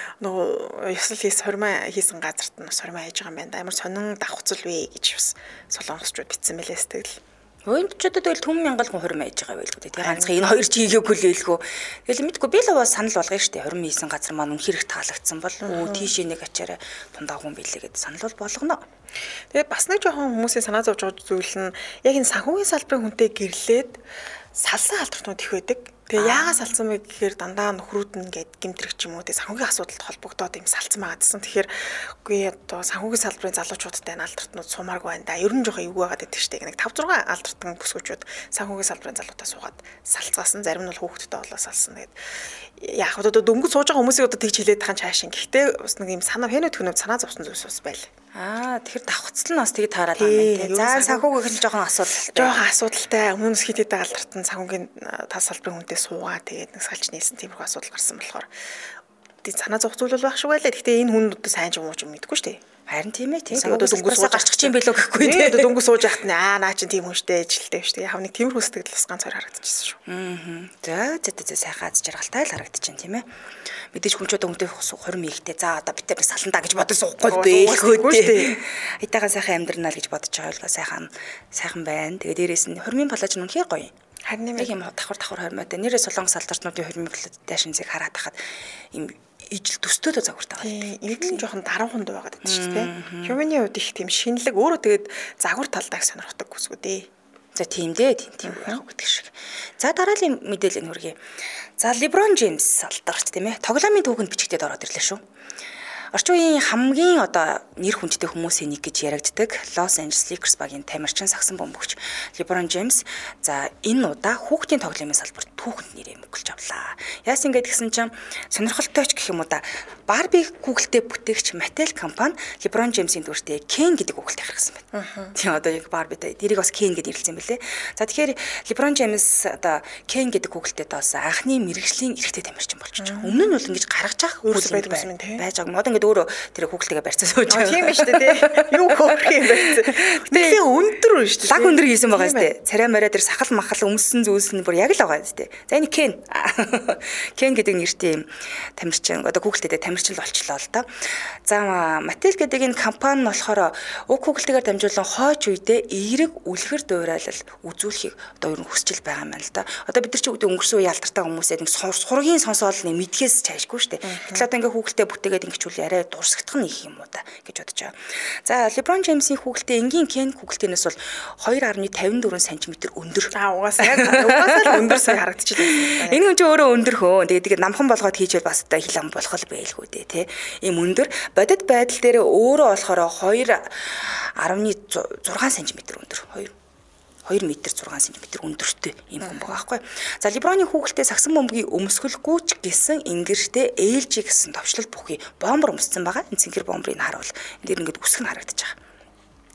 нөгөө ёслол хийс хурмаа хийсэн газарт нь хурмаа хийж байгаа юм байна. Амар сонин давхцал вэ гэж бас солонгосчууд битсэн мэлээ сэтгэл. Өөрөндчүүдэд бол түн мянгалгын хурим хийж байгаа байлгүй тий. Ганцхан энэ хоёр чи хийгээгүй л байлгүй. Тэгэл мэдгүй би л бас санал болгоё штэ. Хурим хийсэн газар маань үнэхээр их таалагдсан бол өө тийшээ нэг ачаараа тундаагүй юм билээ гэдээ санал бол болгоно. Тэгээд бас нэг жоохон хүмүүсийн санаа зовж байгаа зүйл нь яг энэ санхүүгийн салбарын хүнтэй гэрлээд салсан алдртнууд их байдаг. Тэгээ яагаад салсан бэ гэхээр дандаа нөхрүүд нь гээд гэмтрэх ч юм уу тэгээ санхүүгийн асуудалд холбогдоод юм салцсан байгаа гэсэн. Тэгэхээр үгүй одоо санхүүгийн салбарын залуучуудтай алдртнууд сумааргүй байна да. Ер нь жоохон эвгүй байгаад байдаг шүү дээ. Нэг five six алдртан бүсгүүчүүд санхүүгийн салбарын залуутаа суугаад салцгаасан. Зарим нь бол хүүхдтэй болоо салсан. Тэгээд яг одоо дөнгөж сууж байгаа хүмүүсийг одоо тэгж хилээд тахын чаашин. Гэхдээ бас нэг юм санаа фэнэ төгнөв санаа зовсон зүйлс бас байл. Аа тэгэхээр давхцал нь бас тэгээ таараад байгаа юм тийм. За санхүүгийнх нь жоохон асуудалтай. Жоохон асуудалтай. Өмнө нь хитэд алдртан санхүүгийн тас салбарын хүнтэй суугаа тэгээд нэг салж нээсэн тиймэрхүү асуудал гарсан болохоор тийм санаа зовх зүйл бол байх шиг байлаа. Гэхдээ энэ хүн одоо сайн ч юм уу ч мэдгүй шүү дээ. Харин тийм ээ тийм. Одоо дөнгөж сууж гарчих юм билүү гэхгүй тийм. Одоо дөнгөж сууж яхад нь аа наа чин тийм хүнштэй ажилтай шүү дээ. Яг нэг тиймэрхүү сэтгэл бас ганц хоёр харагдчихсан шүү. Аа. За зэ зэ сайхан аз жаргалтай л харагдчихээн тийм ээ. Мэдээж хүн ч одоо хүнтэй хурим ийхтэй. За одоо бид нар саландаа гэж бодож суухгүй бэлгүй шүү дээ. Хитагаа сайхан амьдрнаа л гэж бодож байгаа бол сайхан сайхан байна. Тэгээ дээрээс нь хурмын палаж нь үнэхээр гоё. Харин нэг юм давхар давхар хормоотой. Нэрээ солонгос алдарчнуудын хурмын даашинзыг хараад тахад юм ижил төстөөдөө загвартай байна. Энд л жоохон даруухан дуу байгаад байдаг шүү дээ. Хуманы хувьд их тийм шинэлэг өөрөө тэгээд загвар талдаа сонирхдаг хүсгүү дээ. За тийм дээ тийм тийм байх гэдэг шиг. За дараагийн мэдээлэл нь хүргэе. За LeBron James алдарч тийм ээ. Тоглоомын түүхэнд бичигдээд ороод ирлээ шүү. Орчин үеийн хамгийн одоо нэр хүндтэй хүмүүсийн нэг гэж яригддаг Los Angeles Lakers багийн тамирчин сагсан бөмбөгч LeBron James за энэ удаа хүүхдийн тоглоомын салбарт түүхэнд нэрээ мөнгөлж авлаа. Яасан ингээд гисэн чинь сонирхолтой ч гэх юм уу да Barbie Google-тэй бүтээгч Mattel компани LeBron James-ийн дүртэй Ken гэдэг Google-тэй гаргасан байна. Тийм одоо яг Barbie-тэй дэрийг бас Ken гэдээ нэрлсэн бэлээ. За тэгэхээр LeBron James одоо Ken гэдэг Google-тэй доос анхны мэрэгжлийн эрэгтэй тамирчин болчихж байгаа. Өмнө нь бол ингэж гаргаж авах үйл байдсан тийм байж байгаа. Одоо ингээд өөрөө тэр Google-тэйгээ барьцаа сууж байгаа. Тийм ээ шүү дээ. Юу хөөх юм бэ? Тэглийн өндөр үү шүү дээ. Лаг өндөр хийсэн байгаа шүү дээ. Царай мараа тэр сахал махал өмссөн зүйлс нь бүр яг л байгаа шүү дээ. За энэ Ken. Ken гэдэг нэртэй юм тамирчин одоо Google-тэйгээ тамирчин л болчлоо л доо. За Mattel гэдэг энэ компани нь болохоор уг Google-тэйгээр дамжуулан хойч үедээ эерэг үлгэр дуурайлал үзүүлэхийг одоо ер нь хүсчил байгаа юм байна л да. Одоо бид нар чи өнгөрсөн үеийн алдартай хүмүүсээ нэг сургийн сонсоол нэг мэдхээс чайшгүй шүү дээ. Гэтэл одоо ингээ Google-тэй бүтээгээд ингэчүүл яриа дурсагдах нь их юм уу та гэж бодож байгаа. За LeBron James-ийн хүүхэлтэй энгийн Ken хүүхэлтээс бол two point five four сантиметр өндөр. Аа угаасаа яг угаасаа л өндөр сая харагдчихлаа. Энэ хүн ч өөрөө өндөр хөө. Тэгээд тэгээд намхан болгоод хийчихвэл бас та хил ам болох л байлгүй дээ тий. Ийм өндөр бодит байдал дээр өөрөө болохоор two point six сантиметр өндөр. two метр six сантиметр өндөртэй юм хүн байгаа байхгүй. За LeBron-ийн хүүхэлтэй сагсан бөмбөгийн өмсгөлгүй ч гэсэн ингэртэй L G гэсэн товчлол бүхий бомбер өмссөн байгаа. Энэ цэнгэр бомбрыг харуул. Энд дэр ингээд үсэг нь харагдаж байгаа.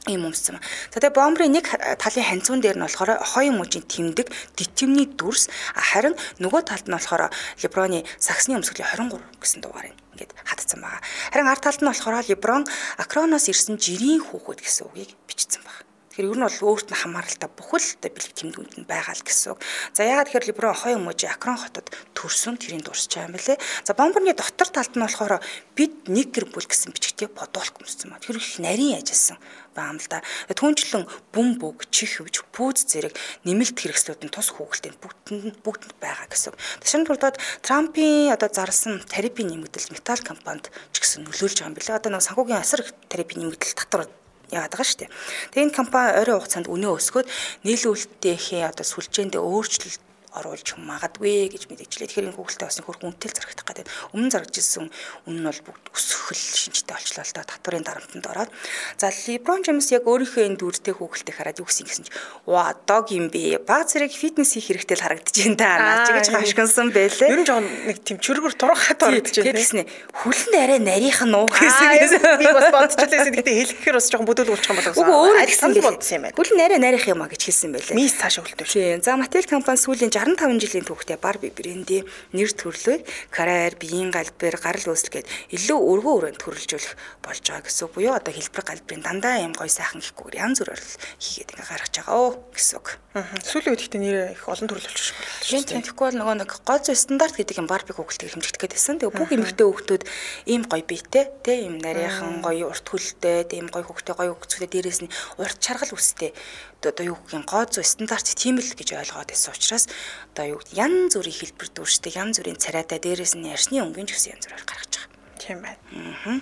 ийм өмссөн. За тэгээ бомбрын нэг талын ханцуун дээр нь болохоор хоёрын мужийн тэмдэг дитвний дүрс харин нөгөө талд нь болохоор Леброны саксны өмсгөлийн двадцать три гэсэн дугаар ингээд хатцсан байгаа. Харин ард талд нь болохоор Леброн Акроноос ирсэн жирийн хүүхэд гэсэн үгийг бичсэн байна. Тэгэхээр ер нь бол өөрт нь хамааралтай бүхэл бэлэг тэмдгүүд нь байгаа л гэсэн үг. За яагаад тэгэхээр Леброн хоёрын мужи Акрон хотод төрсөн тэрийг дурсаж байгаа юм билэ. За бомбрны дотор талд нь болохоор бид нэг гэр бүл гэсэн бичгтээ бодуулах юмсан ба. Тэр их нарийн ажилласан баам л да. Түүнчлэн бүм бүг, чих хөвж, пүүз зэрэг нэмэлт хэрэгслүүд нь тус хүүхэлдэнд бүгдэнд бүгдэнд байгаа гэсэн. Тэшин бүрдээд Трампын одоо зарласан тарифын нэмэгдэл металл компанид ч гэсэн нөлөөлж байгаа юм билэ. Одоо нэг санхүүгийн асар их тарифын нэмэгдэл татвар яагаад байгаа шүү дээ. Тэгээ энэ компани ойрын хугацаанд үнэ өсгөөд нийлүүлэлтийнхээ одоо сүлжээндээ өөрчлөлт оруулж магадгүй гэж мэдээчлээ. Тэгэхээр энэ Google-тэй бас хөрх үнэтэй л зарагдах гэдэг. Өмнө зарж ирсэн үнэ нь бол бүгд өсгөл шинжтэй болчлоо л да татварын дарамтанд ороод. За LeBron James яг өөрийнхөө энэ дүүртэй Google-тэй хараад юу гэсэн гэсэн чи ваа дог юм бэ. Баг зэрэг фитнес хийх хэрэгтэй л харагдаж байна да. Наач гэж хашгинсан байлээ. Ер нь жоон нэг тийм чөргөр турхаад ордож байна. Тэгсэн хүлэн арай нарийнхан нуу гэсэн. Би бас бодчихлээсэн. Гэтэ хэлэхээр бас жоохон бүдүүл болчих юм болов. Үгүй өөр хэлсэн болсон юм байна. Хүлэн арай нарийнх юм а гэж хэлсэн байлээ. Мис цаашаа хөлтөв. За Mattel компани сүүлийн сixty five жилийн түүхтэй Barbie брендийн нэр төрлөөг карьер, биеийн галбир, гарал үүсэл гээд илүү өргөө өрөөнд төрөлжүүлэх болж байгаа гэсэн үг. Буюу одоо хэлбэр галбирын дандаа юм гоё сайхан гэхгүйгээр янз бүрээр хийгээд ингээ гаргаж байгаа оо гэсэн үг. Сүүлийн үед ихтэй нэр их олон төрөл болчих шиг байна. Тийм тэгэхгүй бол нөгөө нэг гол зүй стандарт гэдэг юм Barbie Google-тэй хэмжигдэх гэдсэн. Тэгээ бүх эмэгтэй хүүхдүүд ийм гоё биетэй, тэ ийм нарийнхан гоё урт хөлтэй, ийм гоё хүүхдэд гоё өгцөлтэй дээрээс нь урт чаргал үстэй одоо юу гэхийн гоо зүй стандарт тийм л гэж ойлгоод байсан учраас одоо юу янз бүрийн хэлбэр дүүрстэй янз бүрийн царайтай дээрээс нь ярьсны өнгөн ч гэсэн янз бүрээр гаргаж байгаа. Тийм байна. Аа.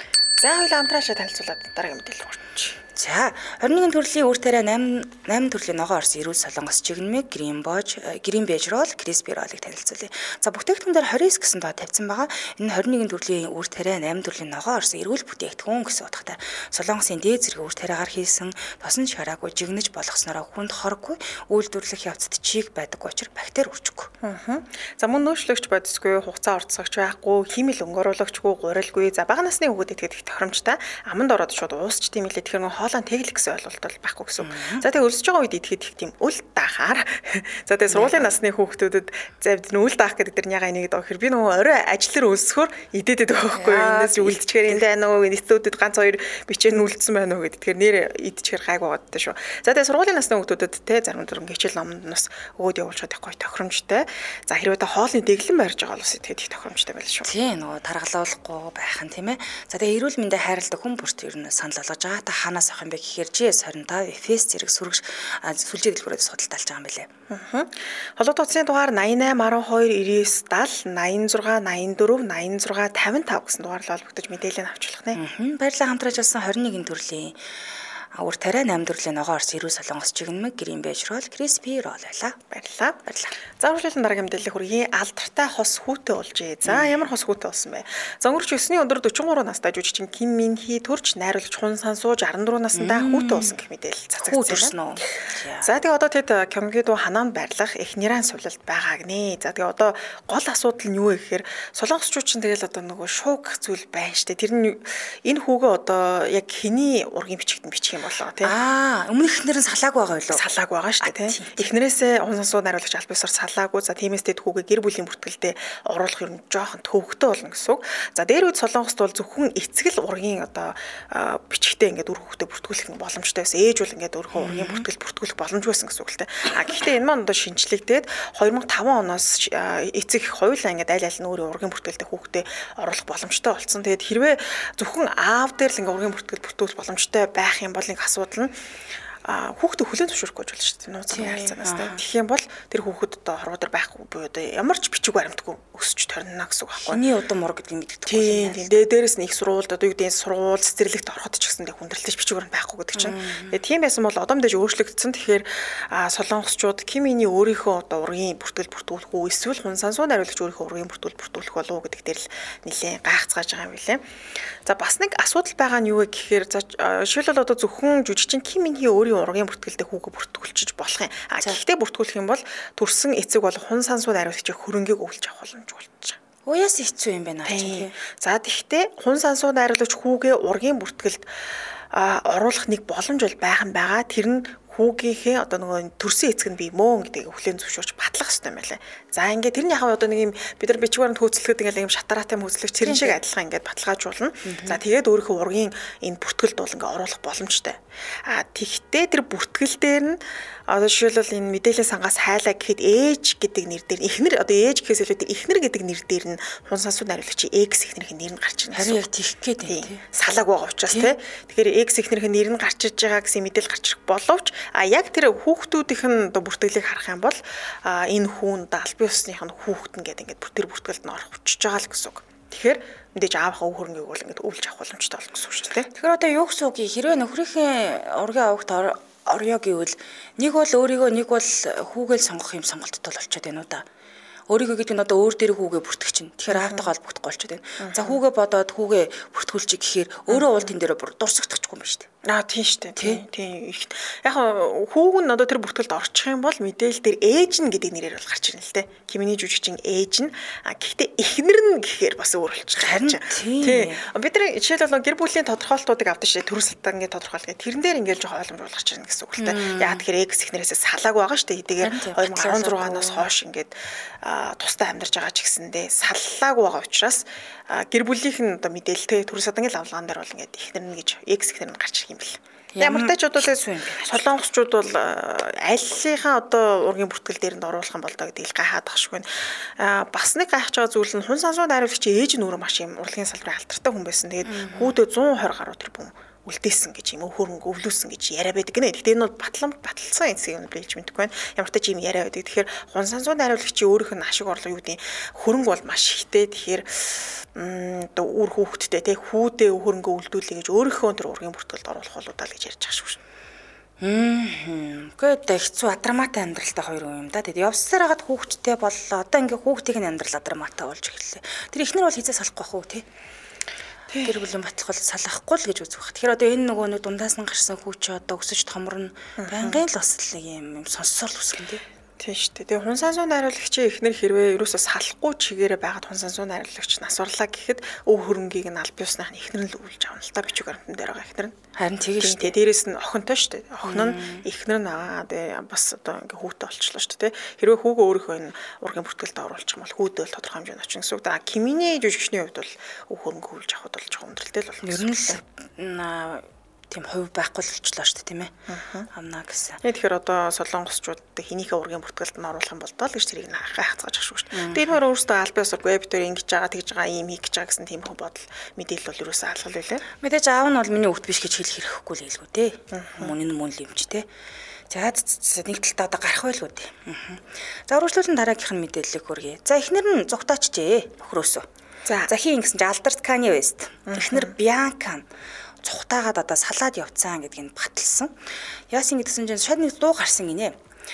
За хоёул амтраашаа танилцуулаад дараагийн мэдээлэл хүрч. За twenty-one төрлийн үр тариа eight төрлийн ногоон орс эрүүл солонгос чигнэмэг грин бож грин бэж рол криспи ролыг танилцуулъя. За бүтээгдэхүүн дээр twenty-nine гэсэн доо тавьсан байгаа. Энэ twenty-one төрлийн үр тариа eight төрлийн ногоон орс эрүүл бүтээгдэхүүн гэсэн утгатай солонгосын дээд зэрэг үр тариагаар хийсэн тосон шараагүй жигнэж болгоснороо хүнд хоргүй үйлдвэрлэх явцад чиг байдаг учраас бактери үржихгүй. Аа. За мөн нөөцлөгч бодисгүй хугацаа орцсогч байхгүй химэл өнгөрүүлэгчгүй гурилгүй за бага насны хүүхэд итгэдэг тохиромжтой аманд ороод шууд уусч тийм илээ тэгэхээр хоолой тэглэх гэсэн ойлголт бол байхгүй гэсэн. За тэгээ өлсөж байгаа үед идэхэд их тийм үл даахаар. За тэгээ сургуулийн насны хүүхдүүдэд завд нь үл даах гэдэг дэр няга энийг доо хэр би нөгөө орой ажиллаар өлсөхөр идээд байдаг байхгүй юу. Энэс үлдчихээр энэ даа нөгөө нэстүүдэд ганц хоёр бичээр нь үлдсэн байна уу гэдэг. Тэгэхээр нэр идчихэр гайг байгаад шүү. За тэгээ сургуулийн насны хүүхдүүдэд те зарим дөрөнгө хичээл номонд нас өгөөд явуулчихад байхгүй тохиромжтой. За хэрвээ та хоолны дэглэн барьж байгаа бол идэхэд их тохиромжтой байл шүү. Тийм нөгөө таргалуулахгүй байх нь тийм ээ. За тэгээ эрүүл мэндэ хайрладаг хүн бүрт ер нь санал болгож байгаа. Та ханаас авах юм бэ гэхээр G S twenty-five Эфес зэрэг сүргэж сүлжээ дэлгүүрээс судалж байгаа юм билээ. Аа. Холбоо утасны дугаар eighty-eight twelve ninety-six ninety-four ninety-six fifty-five гэсэн дугаарлал холбогдож мэдээлэл авчлах нэ. Аа. Баярлалаа хамтраж болсон twenty-one төрлийн Ур тариа eight төрлийн ногоон орс эрүүл солонгос чигнэмэг грин бэж рол криспи рол байлаа. Баярлалаа. Баярлалаа. За үргэлжлүүлэн дараагийн мэдээлэл хүргэе. Алдартай хос хүүтэй болжээ. За ямар хос хүүтэй болсон бэ? За өнгөрч өсний өндөр forty-three настай жүжигчин Ким Мин Хи төрж найруулагч Хун Сансуу sixty-four наснда хүүтэй болсон гэх мэдээлэл цацагдсан. За тэгээ одоо тэд Кёмгидо ханаанд байрлах их нэрэн сувлалт байгаа гинэ. За тэгээ одоо гол асуудал нь юу вэ гэхээр солонгосчууд чинь тэгэл одоо нөгөө шууг зүйл байна штэ. Тэр нь энэ хүүгээ одоо яг хэний ургийн бичигт нь бичих болоо тий. Аа, өмнөх ихнэр нь салааг байгаа байлоо. Салааг байгаа шүү дээ тий. Эхнэрээсээ Хун Сансуу найруулагч Албисар салаагүй. За тиймээс тэд хүүгээ гэр бүлийн бүртгэлдээ оруулах юм жоохон төвөгтэй болно гэсэн үг. За дээр үед Солонгост бол зөвхөн эцэг л ургийн одоо бичгтээ ингээд үр хүүхдээ бүртгүүлэх боломжтой байсан. Ээж бол ингээд өөрийнхөө ургийн бүртгэл бүртгүүлэх боломжгүй байсан гэсэн үг л тий. А гэхдээ энэ маань одоо шинжлэгдээд twenty oh five оноос эцэг хоёулаа ингээд аль аль нь өөрийн ургийн бүртгэлдээ хүүхдээ оруулах боломжтой болсон. Тэгээд хэрвээ зөвхөн аав дээр л ингээд ургийн бүртгэл бүртгүүлэх боломжтой байх юм бол нэг асуудал нь хүүхдээ хүлээн зөвшөөрөхгүй болж шүү дээ. Нууцны харилцаанаас тэ. Тэгэх юм бол тэр хүүхэд одоо хорвоо дээр байхгүй буюу одоо ямар ч бичиг баримтгүй өсөж торно гэсэн үг байхгүй. Хиний удам мөр гэдэг юм мэддэг. Тийм тийм. Дээрээс нь их сургуульд одоо юу гэдэг нь сургууль цэцэрлэгт ороход ч гэсэн тэг хүндрэлтэй бичиг баримт байхгүй гэдэг чинь. Тэгээ тийм байсан бол одом дэж өөрчлөгдсөн. Тэгэхээр солонгосчууд Ким Миний өөрийнхөө одоо ургийн бүртгэл бүртгүүлэх үү эсвэл Хун Сансуу найруулагч өөрийнхөө ургийн бүртгэл бүртгүүлэх болов уу гэдэг дээр л нэлээд гайхацгааж байгаа юм билээ. За бас нэг асуудал байгаа нь юу вэ гэхээр за жишээлбэл одоо зөвхөн жүжигчин Ким Миний өөрийн ургийн бүртгэлдээ хүүгээ бүртгүүлчих болох юм. А гэхдээ бүртгүүлэх юм бол төрсэн эцэг бол Хун Сансуу найруулагчийн хөрөнгийг өвлж авах боломжгүй болж байгаа. Уяас хэцүү юм байна аа. За тэгвэл Хун Сансуу найруулагч хүүгээ ургийн бүртгэлд оруулах нэг боломж бол байгаа юм байгаа. Тэр нь хүүгийнхээ одоо нөгөө төрсөн эцэг нь би мөн гэдгийг хүлээн зөвшөөрч батлах хэрэгтэй юм байлаа. За ингээд тэрний яхаа одоо нэг юм бид нар бичвэрт хөөцөлгöd ингээд юм шатараатай хөөцөлгөж тэрэн шиг адилхан ингээд баталгаажуулна. За тэгээд өөрийнхөө ургийн энэ бүртгэлд бол ингээд оруулах боломжтой. А тэгтээ тэр бүртгэл дээр нь одоо жишээлбэл энэ мэдээллийн сангаас хайлаа гэхэд ээж гэдэг нэр дээр эхнэр одоо ээж гэхээс илүү тэр эхнэр гэдэг нэр дээр нь хун сансууд найруулагчийн X эхнэрийн нэр нь гарч ирнэ. Харин яг тийх гээд тийм. Салааг байгаа учраас тий. Тэгэхээр X эхнэрийн нэр нь гарч иж байгаа гэсэн мэдээлэл гарч ирэх боловч а яг тэр хүүхдүүдийнх нь одоо бүртгэлийг харах юм бол а энэ хүүн аль бие усных нь хүүхэд нь гэдэг ингээд тэр бүртгэлд нь орох хүчиж байгаа л гэсэн үг. Тэгэхээр мэдээж аавынхаа үр хөрөнгийг бол ингээд өвлж авах боломжтой болно гэсэн үг шүү дээ. Тэгэхээр одоо юу гэсэн үг юм хэрвээ нөхрийнхээ ургийн авагт орё гэвэл нэг бол өөрийгөө нэг бол хүүгээл сонгох юм сонголттой болчиход байна уу да. Өөрийгөө гэдэг нь одоо өөр дээр хүүгээ бүртгэж чинь. Тэгэхээр аавтайгаа холбогдохгүй болчиход байна. За хүүгээ бодоод хүүгээ бүртгүүлчих гэхээр өөрөө бол тэн дээр дурсагдчихгүй юм байна шүү дээ. Аа тийм шүү дээ. Тийм тийм. Яг хүүг нь одоо тэр бүртгэлд орчих юм бол мэдээлэл дээр ээж нь гэдэг нэрээр бол гарч ирнэ л дээ. Киминий жүжигчин ээж нь. А гэхдээ эхнэр нь гэхээр бас өөр болчих. Харин тийм. Бид нар жишээлбэл гэр бүлийн тодорхойлолтуудыг авдаг шүү дээ. Төрөс салтангийн тодорхойлол гэх. Тэрэн дээр ингээл жоохон ойлгомж болгож ирнэ гэсэн үг л дээ. Яг тэгэхээр X эхнэрээс салааг байгаа шүү дээ. Хэдийгээр хоёр мың арван зургаанаас хойш ингээд тустай амьдарч байгаа ч гэсэндээ саллааг байгаа учраас гэр бүлийнх нь одоо мэдээлэлтэй төрөс салтангийн лавлагаан дээр бол ингээд эхнэр нь гэж X эхнэр нь гарч ирэх юм бэл. Ямар ч тач бол солонгосчууд бол алийнхаа одоо ургийн бүртгэл дээр нь оруулах юм бол доо гэдгийг гайхаад багшгүй. Аа бас нэг гайхаж байгаа зүйл нь хун сансууд найруулагчийн ээж нь өөрөө маш юм урлагийн салбарын алдартай хүн байсан. Тэгээд хүүдээ зуун хорь гаруй тэр бүм үлдээсэн гэж юм хөрөнгө өвлүүлсэн гэж яриа байдаг гинэ. Гэхдээ энэ бол батлан баталсан эцэг юм билж мэдгүй байна. Ямар ч тач юм яриа байдаг. Тэгэхээр хун сансууд найруулагчийн өөрийнх нь ашиг орлого юу гэдэг хөрөнгө бол маш ихтэй. Тэгэхээр одоо үр хүүхэдтэй те хүүдээ хөрөнгө өвлдүүлээ гэж өөрийнхөө тэр ургийн бүртгэлд оруулах болоо даа гэж ярьж байгаа шүү. Мм. Гэхдээ хэцүү адраматай амьдралтай хоёр юм да. Тэгээд явсаар хагаад хүүхэдтэй боллоо. Одоо ингээ хүүхдийг нь амьдрал адраматай болж эхэллээ. Тэр ихнэр бол хизээ салахгүй бах уу те. Гэр бүлийн батлах бол салахгүй л гэж үзэх бах. Тэгэхээр одоо энэ нөгөө нэг дундаас нь гарсан хүүч одоо өсөж томорно. Байнгын л бас л юм сонссоор л үсгэн те. Тийм шүү дээ. Тэгээ хүн сансуу найруулагчийн эхнэр хэрвээ ерөөсөө салахгүй чигээрээ байгаад хүн сансуу найруулагч насварлаа гэхэд өв хөрөнгийг нь аль биесных нь эхнэр нь л өвлж авна л та бичиг баримтан дээр байгаа эхнэр нь. Харин тийм шүү дээ. Дээрээс нь охинтой шүү дээ. Охин нь эхнэр нь аа тэгээ бас одоо ингээ хүүтэй болчихлоо шүү дээ. Хэрвээ хүүгөө өөрийнхөө энэ ургийн бүртгэлд оруулчих юм бол хүүтэй л тодорхой хэмжээнд очих гэсэн үг. Да Киминий жүжигчний хувьд бол өв хөрөнгө өвлж авахд бол жоохон өндөрлөлтэй л болно. Ер нь л тийм хувь байхгүй л болчлоо шүү дээ тийм ээ. Амнаа гэсэн. Тэгэхээр одоо солонгосчууд хинийхээ ургийн бүртгэлд нь оруулах юм бол доо л гэж тэрийг хайхацгааж ах шүү дээ. Тэр хоёр өөрөөсөө аль биесургүй битэр ингэж байгаа тэгж байгаа ийм хийх гэж байгаа гэсэн тийм бодол мэдээлэл бол ерөөсөө алгал байлаа. Мэдээж аав нь бол миний өгт биш гэж хэлэх хэрэггүй л хэлгүү те. Мөн нь мөн л юм чи те. За нэг талдаа одоо гарах байлгүй дээ. За үргэлжлүүлэн дараагийнх нь мэдээллийг хүргэе. За эхнэр нь зүгтаачжээ нөхрөөсөө. За за хин гэсэн чи алдарт Kanye West. Эхнэр Bianca цухтаагаад одоо салаад явцсан гэдгийг баталсан. Яасан гэдгсэн чинь шууд нэг дуу гарсан гинэ.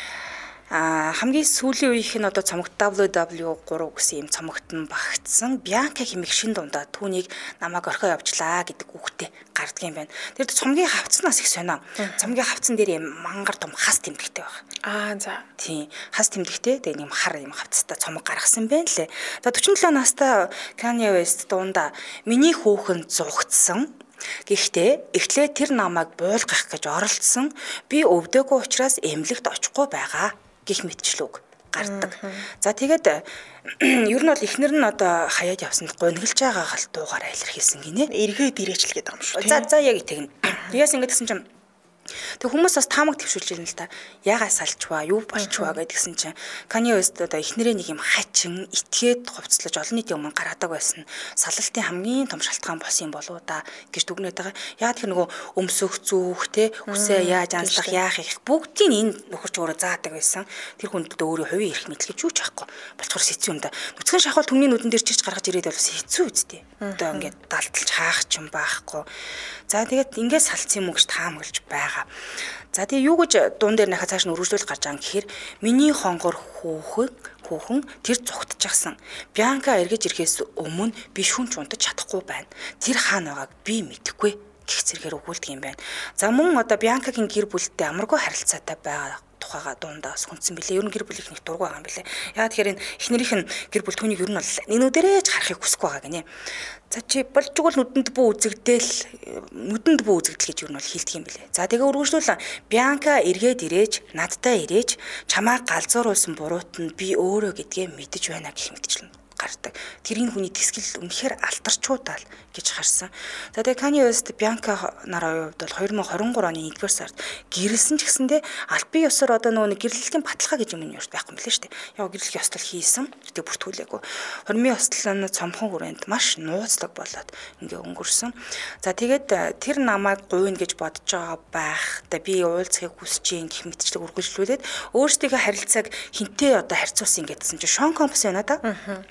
Аа хамгийн сүүлийн үеийнх нь одоо цомогт дабл ю дабл ю три гэсэн юм цомогт нь багтсан. Bianca хэмээх шин дундаа түүнийг намайг орхио явчлаа гэдэг үгтэй гардаг юм байна. Тэр цомгийн хавцнаас их сонио. Цомгийн хавцан дээр юм мангар том хас тэмдэгтэй байна. Аа за. Тийм. Хас тэмдэгтэй тэгээ юм хар юм хавцтай цомог гаргасан байна лээ. За forty seven настай Kanye West дундаа миний хүүхэн зугтсан. Гэхдээ эхлээ тэр намайг буулгах гэж оролцсон. Би өвдөөгүй учраас эмнэлэгт очихгүй байгаа гэх мэтчлэг гардаг. За тэгээд ер нь бол эхнэр нь одоо хаяад явсанд гонхилж байгаагаа л дуугаараа илэрхийлсэн гинэ. Эргээд ирээчл гэдэг юм шүү. За за яг тэгнэ. Яас ингэ гэсэн чинь тэг хүмүүс бас таамаг твшүүлж ирнэ л та. Ягаа салчваа, юу болчваа гэдгсэн чинь Kanye West одоо эхнэрээ нэг юм хачин, итгээд хувцлаж олон нийтийн өмнө гаргадаг байсан. Салалтын хамгийн том шалтгаан болсон юм болоо да гэж дүгнээд байгаа. Яа тэр нөгөө өмсөх, зүүх те үсээ яаж анзлах, яах их бүгдийг энэ нөхөрч өөрөө заадаг байсан. Тэр хүнд өөрөө хувийн эрх мэдэл гэж юу ч байхгүй. Болцохоор сэцүү юм да. Нүцгэн шахал түмний нүдэн дээр чирч гаргаж ирээд бол сэцүү үсттэй. Одоо ингээд далталж хаах ч юм байхгүй. За тэгээд ингээд салцсан юм уу гэж таамаглаж байгаа. За тэгээ юу гэж дуун дээр нахаа цааш нь үргэлжлүүл гарч байгаа юм гэхээр миний хонгор хүүхэн хүүхэн тэр зүгтчихсан. Bianca эргэж ирэхээс өмнө би шүнч унтаж чадахгүй байна. Тэр хаана байгааг би мэдэхгүй гэх зэрэгээр өгүүлдэг юм байна. За мөн одоо Bianca-гийн гэр бүлтэй амаргүй харилцаатай байгаа тухайга дундаа сүнцсэн билээ. Ер нь гэр бүлийнх нэг дургу байгаа юм билээ. Яагаад тэгэхээр энэ эхнэрийнх нь гэр бүл түүнийг ер нь бол нинүүдэрэж харахыг хүсэхгүй байгаа гинэ. За чи болж игэл нүдэнд бүү үзэгдээл нүдэнд бүү үзэгдэл гэж ер нь бол хэлдэг юм билээ. За тэгээ үргэлжлүүлэн Бианка эргээд ирээж надтай ирээж чамаа галзууруулсан буруут нь би өөрөө гэдгээ мэдэж байна гэх мэтчлэн гардаг. Тэрийн хүний тэсгэл үнэхээр алтарчуудаа л гэж харсан. За тэгээ Kanye West Bianca нарын хувьд бол twenty twenty-three оны нэгдүгээр сард гэрэлсэн ч гэсэндээ аль бие ёсоор одоо нөгөө гэрлэлтийн баталгаа гэж юм нь юу байхгүй юм лээ шүү дээ. Яг гэрлэх ёслол хийсэн. Тэгээ бүртгүүлээгүй. Хормын ёслол нь цомхон хүрээнд маш нууцлаг болоод ингээ өнгөрсөн. За тэгээд тэр намайг гуйна гэж бодож байгаа байх. Одоо би уулзахыг хүсэж ин гэх мэтчлэг үргэлжлүүлээд өөрсдийнхөө харилцааг хинтээ одоо харьцуулсан гэдсэн чинь Sean Combs байна да.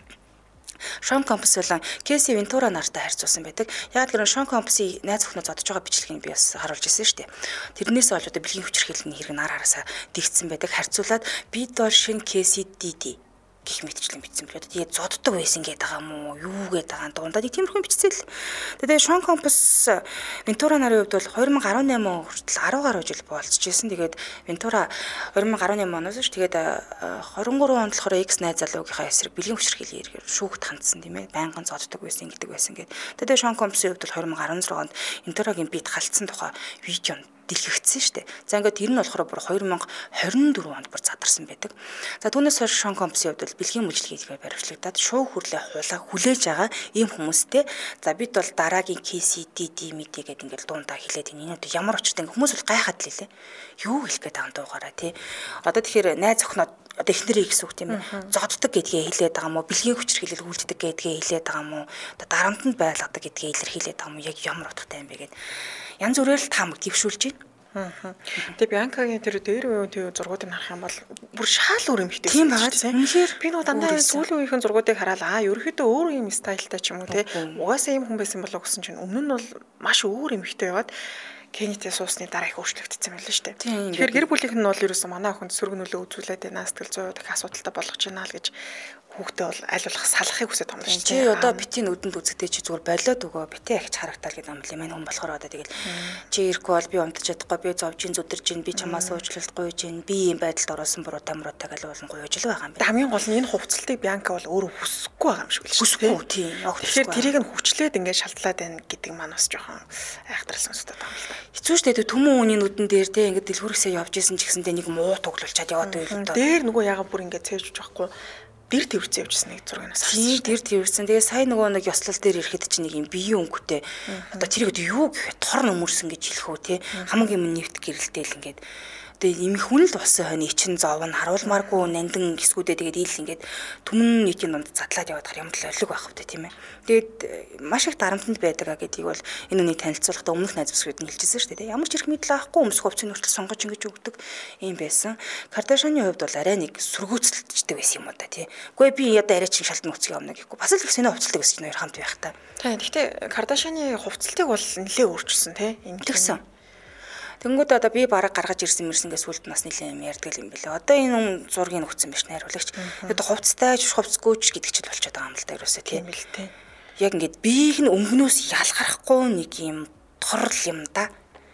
Sean Combs болон Casey Ventura нартай харьцуулсан байдаг. Яг л Sean Combs-ийн найз охиноо зодож байгаа бичлэгийг би бас харуулж ирсэн шүү дээ. Тэрнээс бол одоо бэлгийн хүчирхийллийн хэрэг нар хараасаа дэгдсэн байдаг. Харьцуулаад бид бол шинэ Casey Didi гэх мэтчлэн бичсэн билээ. Тэгээд зоддог байсан гэдэг байгаа мó юу гэдэг байгаа дундаа нэг тиймэрхүү бичсэн л. Тэгээд Sean Combs Ventura нарын хувьд бол twenty eighteen хүртэл ten гаруй жил болцчихсэн. Тэгээд Ventura twenty eighteen оноос ш тэгээд twenty-three онд болохоор X найз залуугийнхаа эсрэг бэлгийн хүчирхийллийн эргээр шүүхт хандсан тийм ээ. Байнгын зоддог байсан гэдэг байсан гэд. Тэгээд Sean Combs-ийн хувьд бол twenty sixteen онд Ventura-гийн бит халтсан тухай видео дэлгэцсэн шүү дээ. За ингээд тэр нь болохоор бүр twenty twenty-four онд бүр задарсан байдаг. За түүнээс хойш Sean Combs-ийн хувьд бол бэлгийн мужлыгийг баримтлагдаад шоу хүрлээ хулаа хүлээж байгаа ийм хүмүүстэй. За бид бол дараагийн Casey Didi мэдээ гэдэг ингээд дундаа хэлээд энэ нь ямар очтой хүмүүс бол гайхаад л лээ. Юу хэлэх гээд байгаа дуугаараа тий. Одоо тэгэхээр найз охиноо одоо эхнэрээ гэсэн үг тийм ээ. Зоддог гэдгээ хэлээд байгаа мó, бэлгийн хүчирхийлэл үйлддэг гэдгээ хэлээд байгаа мó, одоо дарамтнд байлгадаг гэдгээ илэрхийлээд байгаа мó, яг ямар утгатай юм бэ гэд янз бүрээр л таамаг твшүүлж байна. Тэгээ Бианкагийн тэр дээр үеийн тэр зургуудыг харах юм бол бүр шаал өөр юм хтэй. Тийм байгаа тийм. Үнэхээр би нөө дандаа сүүлийн үеийн зургуудыг хараад аа ерөөхдөө өөр юм стайлтай ч юм уу те. Угаасаа юм хүн байсан болоо гэсэн чинь өмнө нь бол маш өөр юм хтэй яваад Кенитээ суусны дараа их өөрчлөгдсөн байлаа шүү дээ. Тэгэхээр гэр бүлийнх нь бол ерөөсөө манай охинд сөргөнөлөө үзүүлээд байна, сэтгэл зүйн их асуудалтай болгож байна л гэж хүүхдээ бол аль болох салахыг хүсэж байгаа юм шүү дээ. Чи одоо битийн нүдэнд үзэгдээ чи зүгээр болоод өгөө, битээ ахиж харагтаал гэдэг юм л юм. Хүн болохоор одоо тэгэл чи ирэхгүй бол би унтаж чадахгүй, би зовжин зүдэрж гин, би чамаас уучлалт гуйж гин, би ийм байдалд ороосон буруутай муруутай гал болон гуйж л байгаа юм байна. Хамгийн гол нь энэ хувцалтыг Бианка бол өөрөө хүсэхгүй байгаа юм шиг л шүү дээ. Хүсэхгүй тийм. Тэгэхээр тэрийг нь хүчлээд ингээд шалтлаад байна гэдэг маань бас жоохон айхтралсан сүтээд байгаа юм л да. Хэцүү шүү дээ. Түмэн үний нүдэн дээр те ингээд дэлгүүрээсээ явж исэн ч гэсэндээ нэг муу тоглуулчаад яваад байл л доо. Дээр нөгөө яга бүр ингээд цээжж байхгүй дэр тэрвэрсэн явжсэн нэг зургаас харсан. Тийм дэр тэрвэрсэн. Тэгээ сая нөгөө нэг ёслол дээр ирэхэд чинь нэг юм биеийн өнгөтэй. Одоо тэрийг юу гэхэд тор нөмөрсөн гэж хэлэх үү те. Хамгийн өмнө нэвт гэрэлтэйл ингээд тэгээ им хүн л усан хойно ичин зов нь харуулмааргүй нандин хэсгүүдээ тэгээд ийл ингээд түмэн нийтийн дунд задлаад яваад хар юм л олиг байх хэвтэй тийм ээ. Тэгээд маш их дарамтанд байдаг гэдгийг бол энэ үнийг танилцуулахдаа өмнөх найз бүсгүүд нь хэлжсэн шүү дээ. Ямар ч хэрэг мэдл авахгүй өмсөх хувцсыг хүртэл сонгож ингэж өгдөг юм байсан. Кардашины хувьд бол арай нэг сүргүүцэлттэй байсан юм уу да тий. Гэхдээ би ядаа арай чин шалтан нүцгий явна гэхгүй. Бас л их сэнэ хувцалтай гэсэн чинь хоёр хамт байх та. Тийм. Гэхдээ Кардашины хувцалтыг бол нэлээ өөрчилсөн тий. Ингэсэн. Тэнгүүд одоо би бараг гаргаж ирсэн мэрсэнгээс сүлд нас нэлээ юм ярьдаг юм билээ. Одоо энэ зургийг өгсөн биш найруулагч. Одоо хувцтай ч хувцгүйч гэдэг чил болчиход байгаа юм л да ерөөсөө тийм л тийм. Яг ингээд биеийг нь өнгнөөс ялгарахгүй нэг юм торл юм да.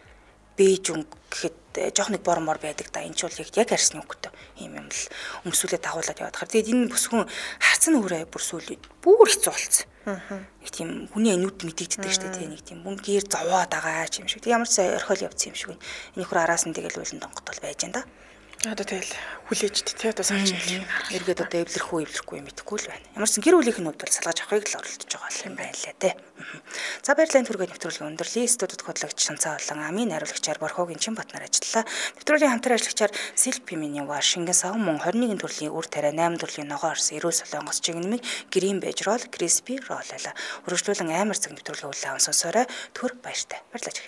Бэж өнгө гэхэд жоох нэг бормор байдаг да. Энэ ч бол яг арсны өнгөтэй юм юм л өмсүүлээд дагуулад яваад хар. Тэгээд энэ бүсгүн харцсан хүрээ бүр сүүл бүр хэцүү болцсон. Нэг тийм хүний нүд мэдэгддэг шүү дээ тийм нэг тийм мөн гэр зовоод байгаа юм шиг. Ямар ч орхиол явцсан юм шиг байна. Энийг хөр араас нь тэгэл үлэн донгот бол байж энэ да. Одоо тэгэл хүлээж тий одоо сарч нэг эргээд одоо эвлэрхгүй эвлэрхгүй мэдэхгүй л байна. Ямар ч сан гэр бүлийнх нь хувьд бол салгаж авахыг л оролдож байгаа юм байна лээ тий. За баярлалаа түргээ нэвтрүүлгийн өндөрлөлийн студид хөтлөгч Шанцаа болон амийн найруулагчаар Борхогийн Чинбатнаар ажиллалаа. Нэвтрүүлгийн хамтран ажиллагчаар Селпиминий ва Шингэн савн мөн twenty-one төрлийн үр тариа eight төрлийн ногоо орсон эрүүл солонгос чигнэмиг Green Beige Roll, Crispy Roll байлаа. Үргэлжлүүлэн амар цаг нэвтрүүлгийн үлээ аван сонсоорой. Түр баяртай. Баярлалаа.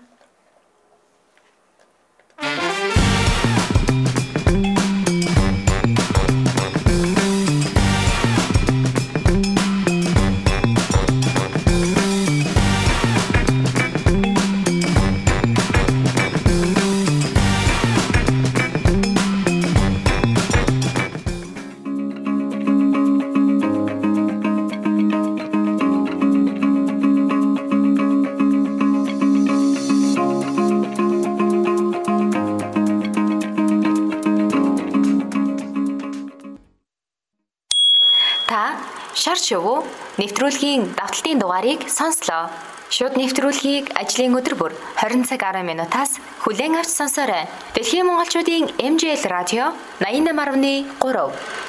Баярлалаа. шувуу нэвтрүүлгийн давталтын дугаарыг сонслоо. Шууд нэвтрүүлгийг ажлын өдөр бүр хорин цаг арван минутаас хүлээн авч сонсоорой. Дэлхийн монголчуудын эм жи эл радио ninety eight point three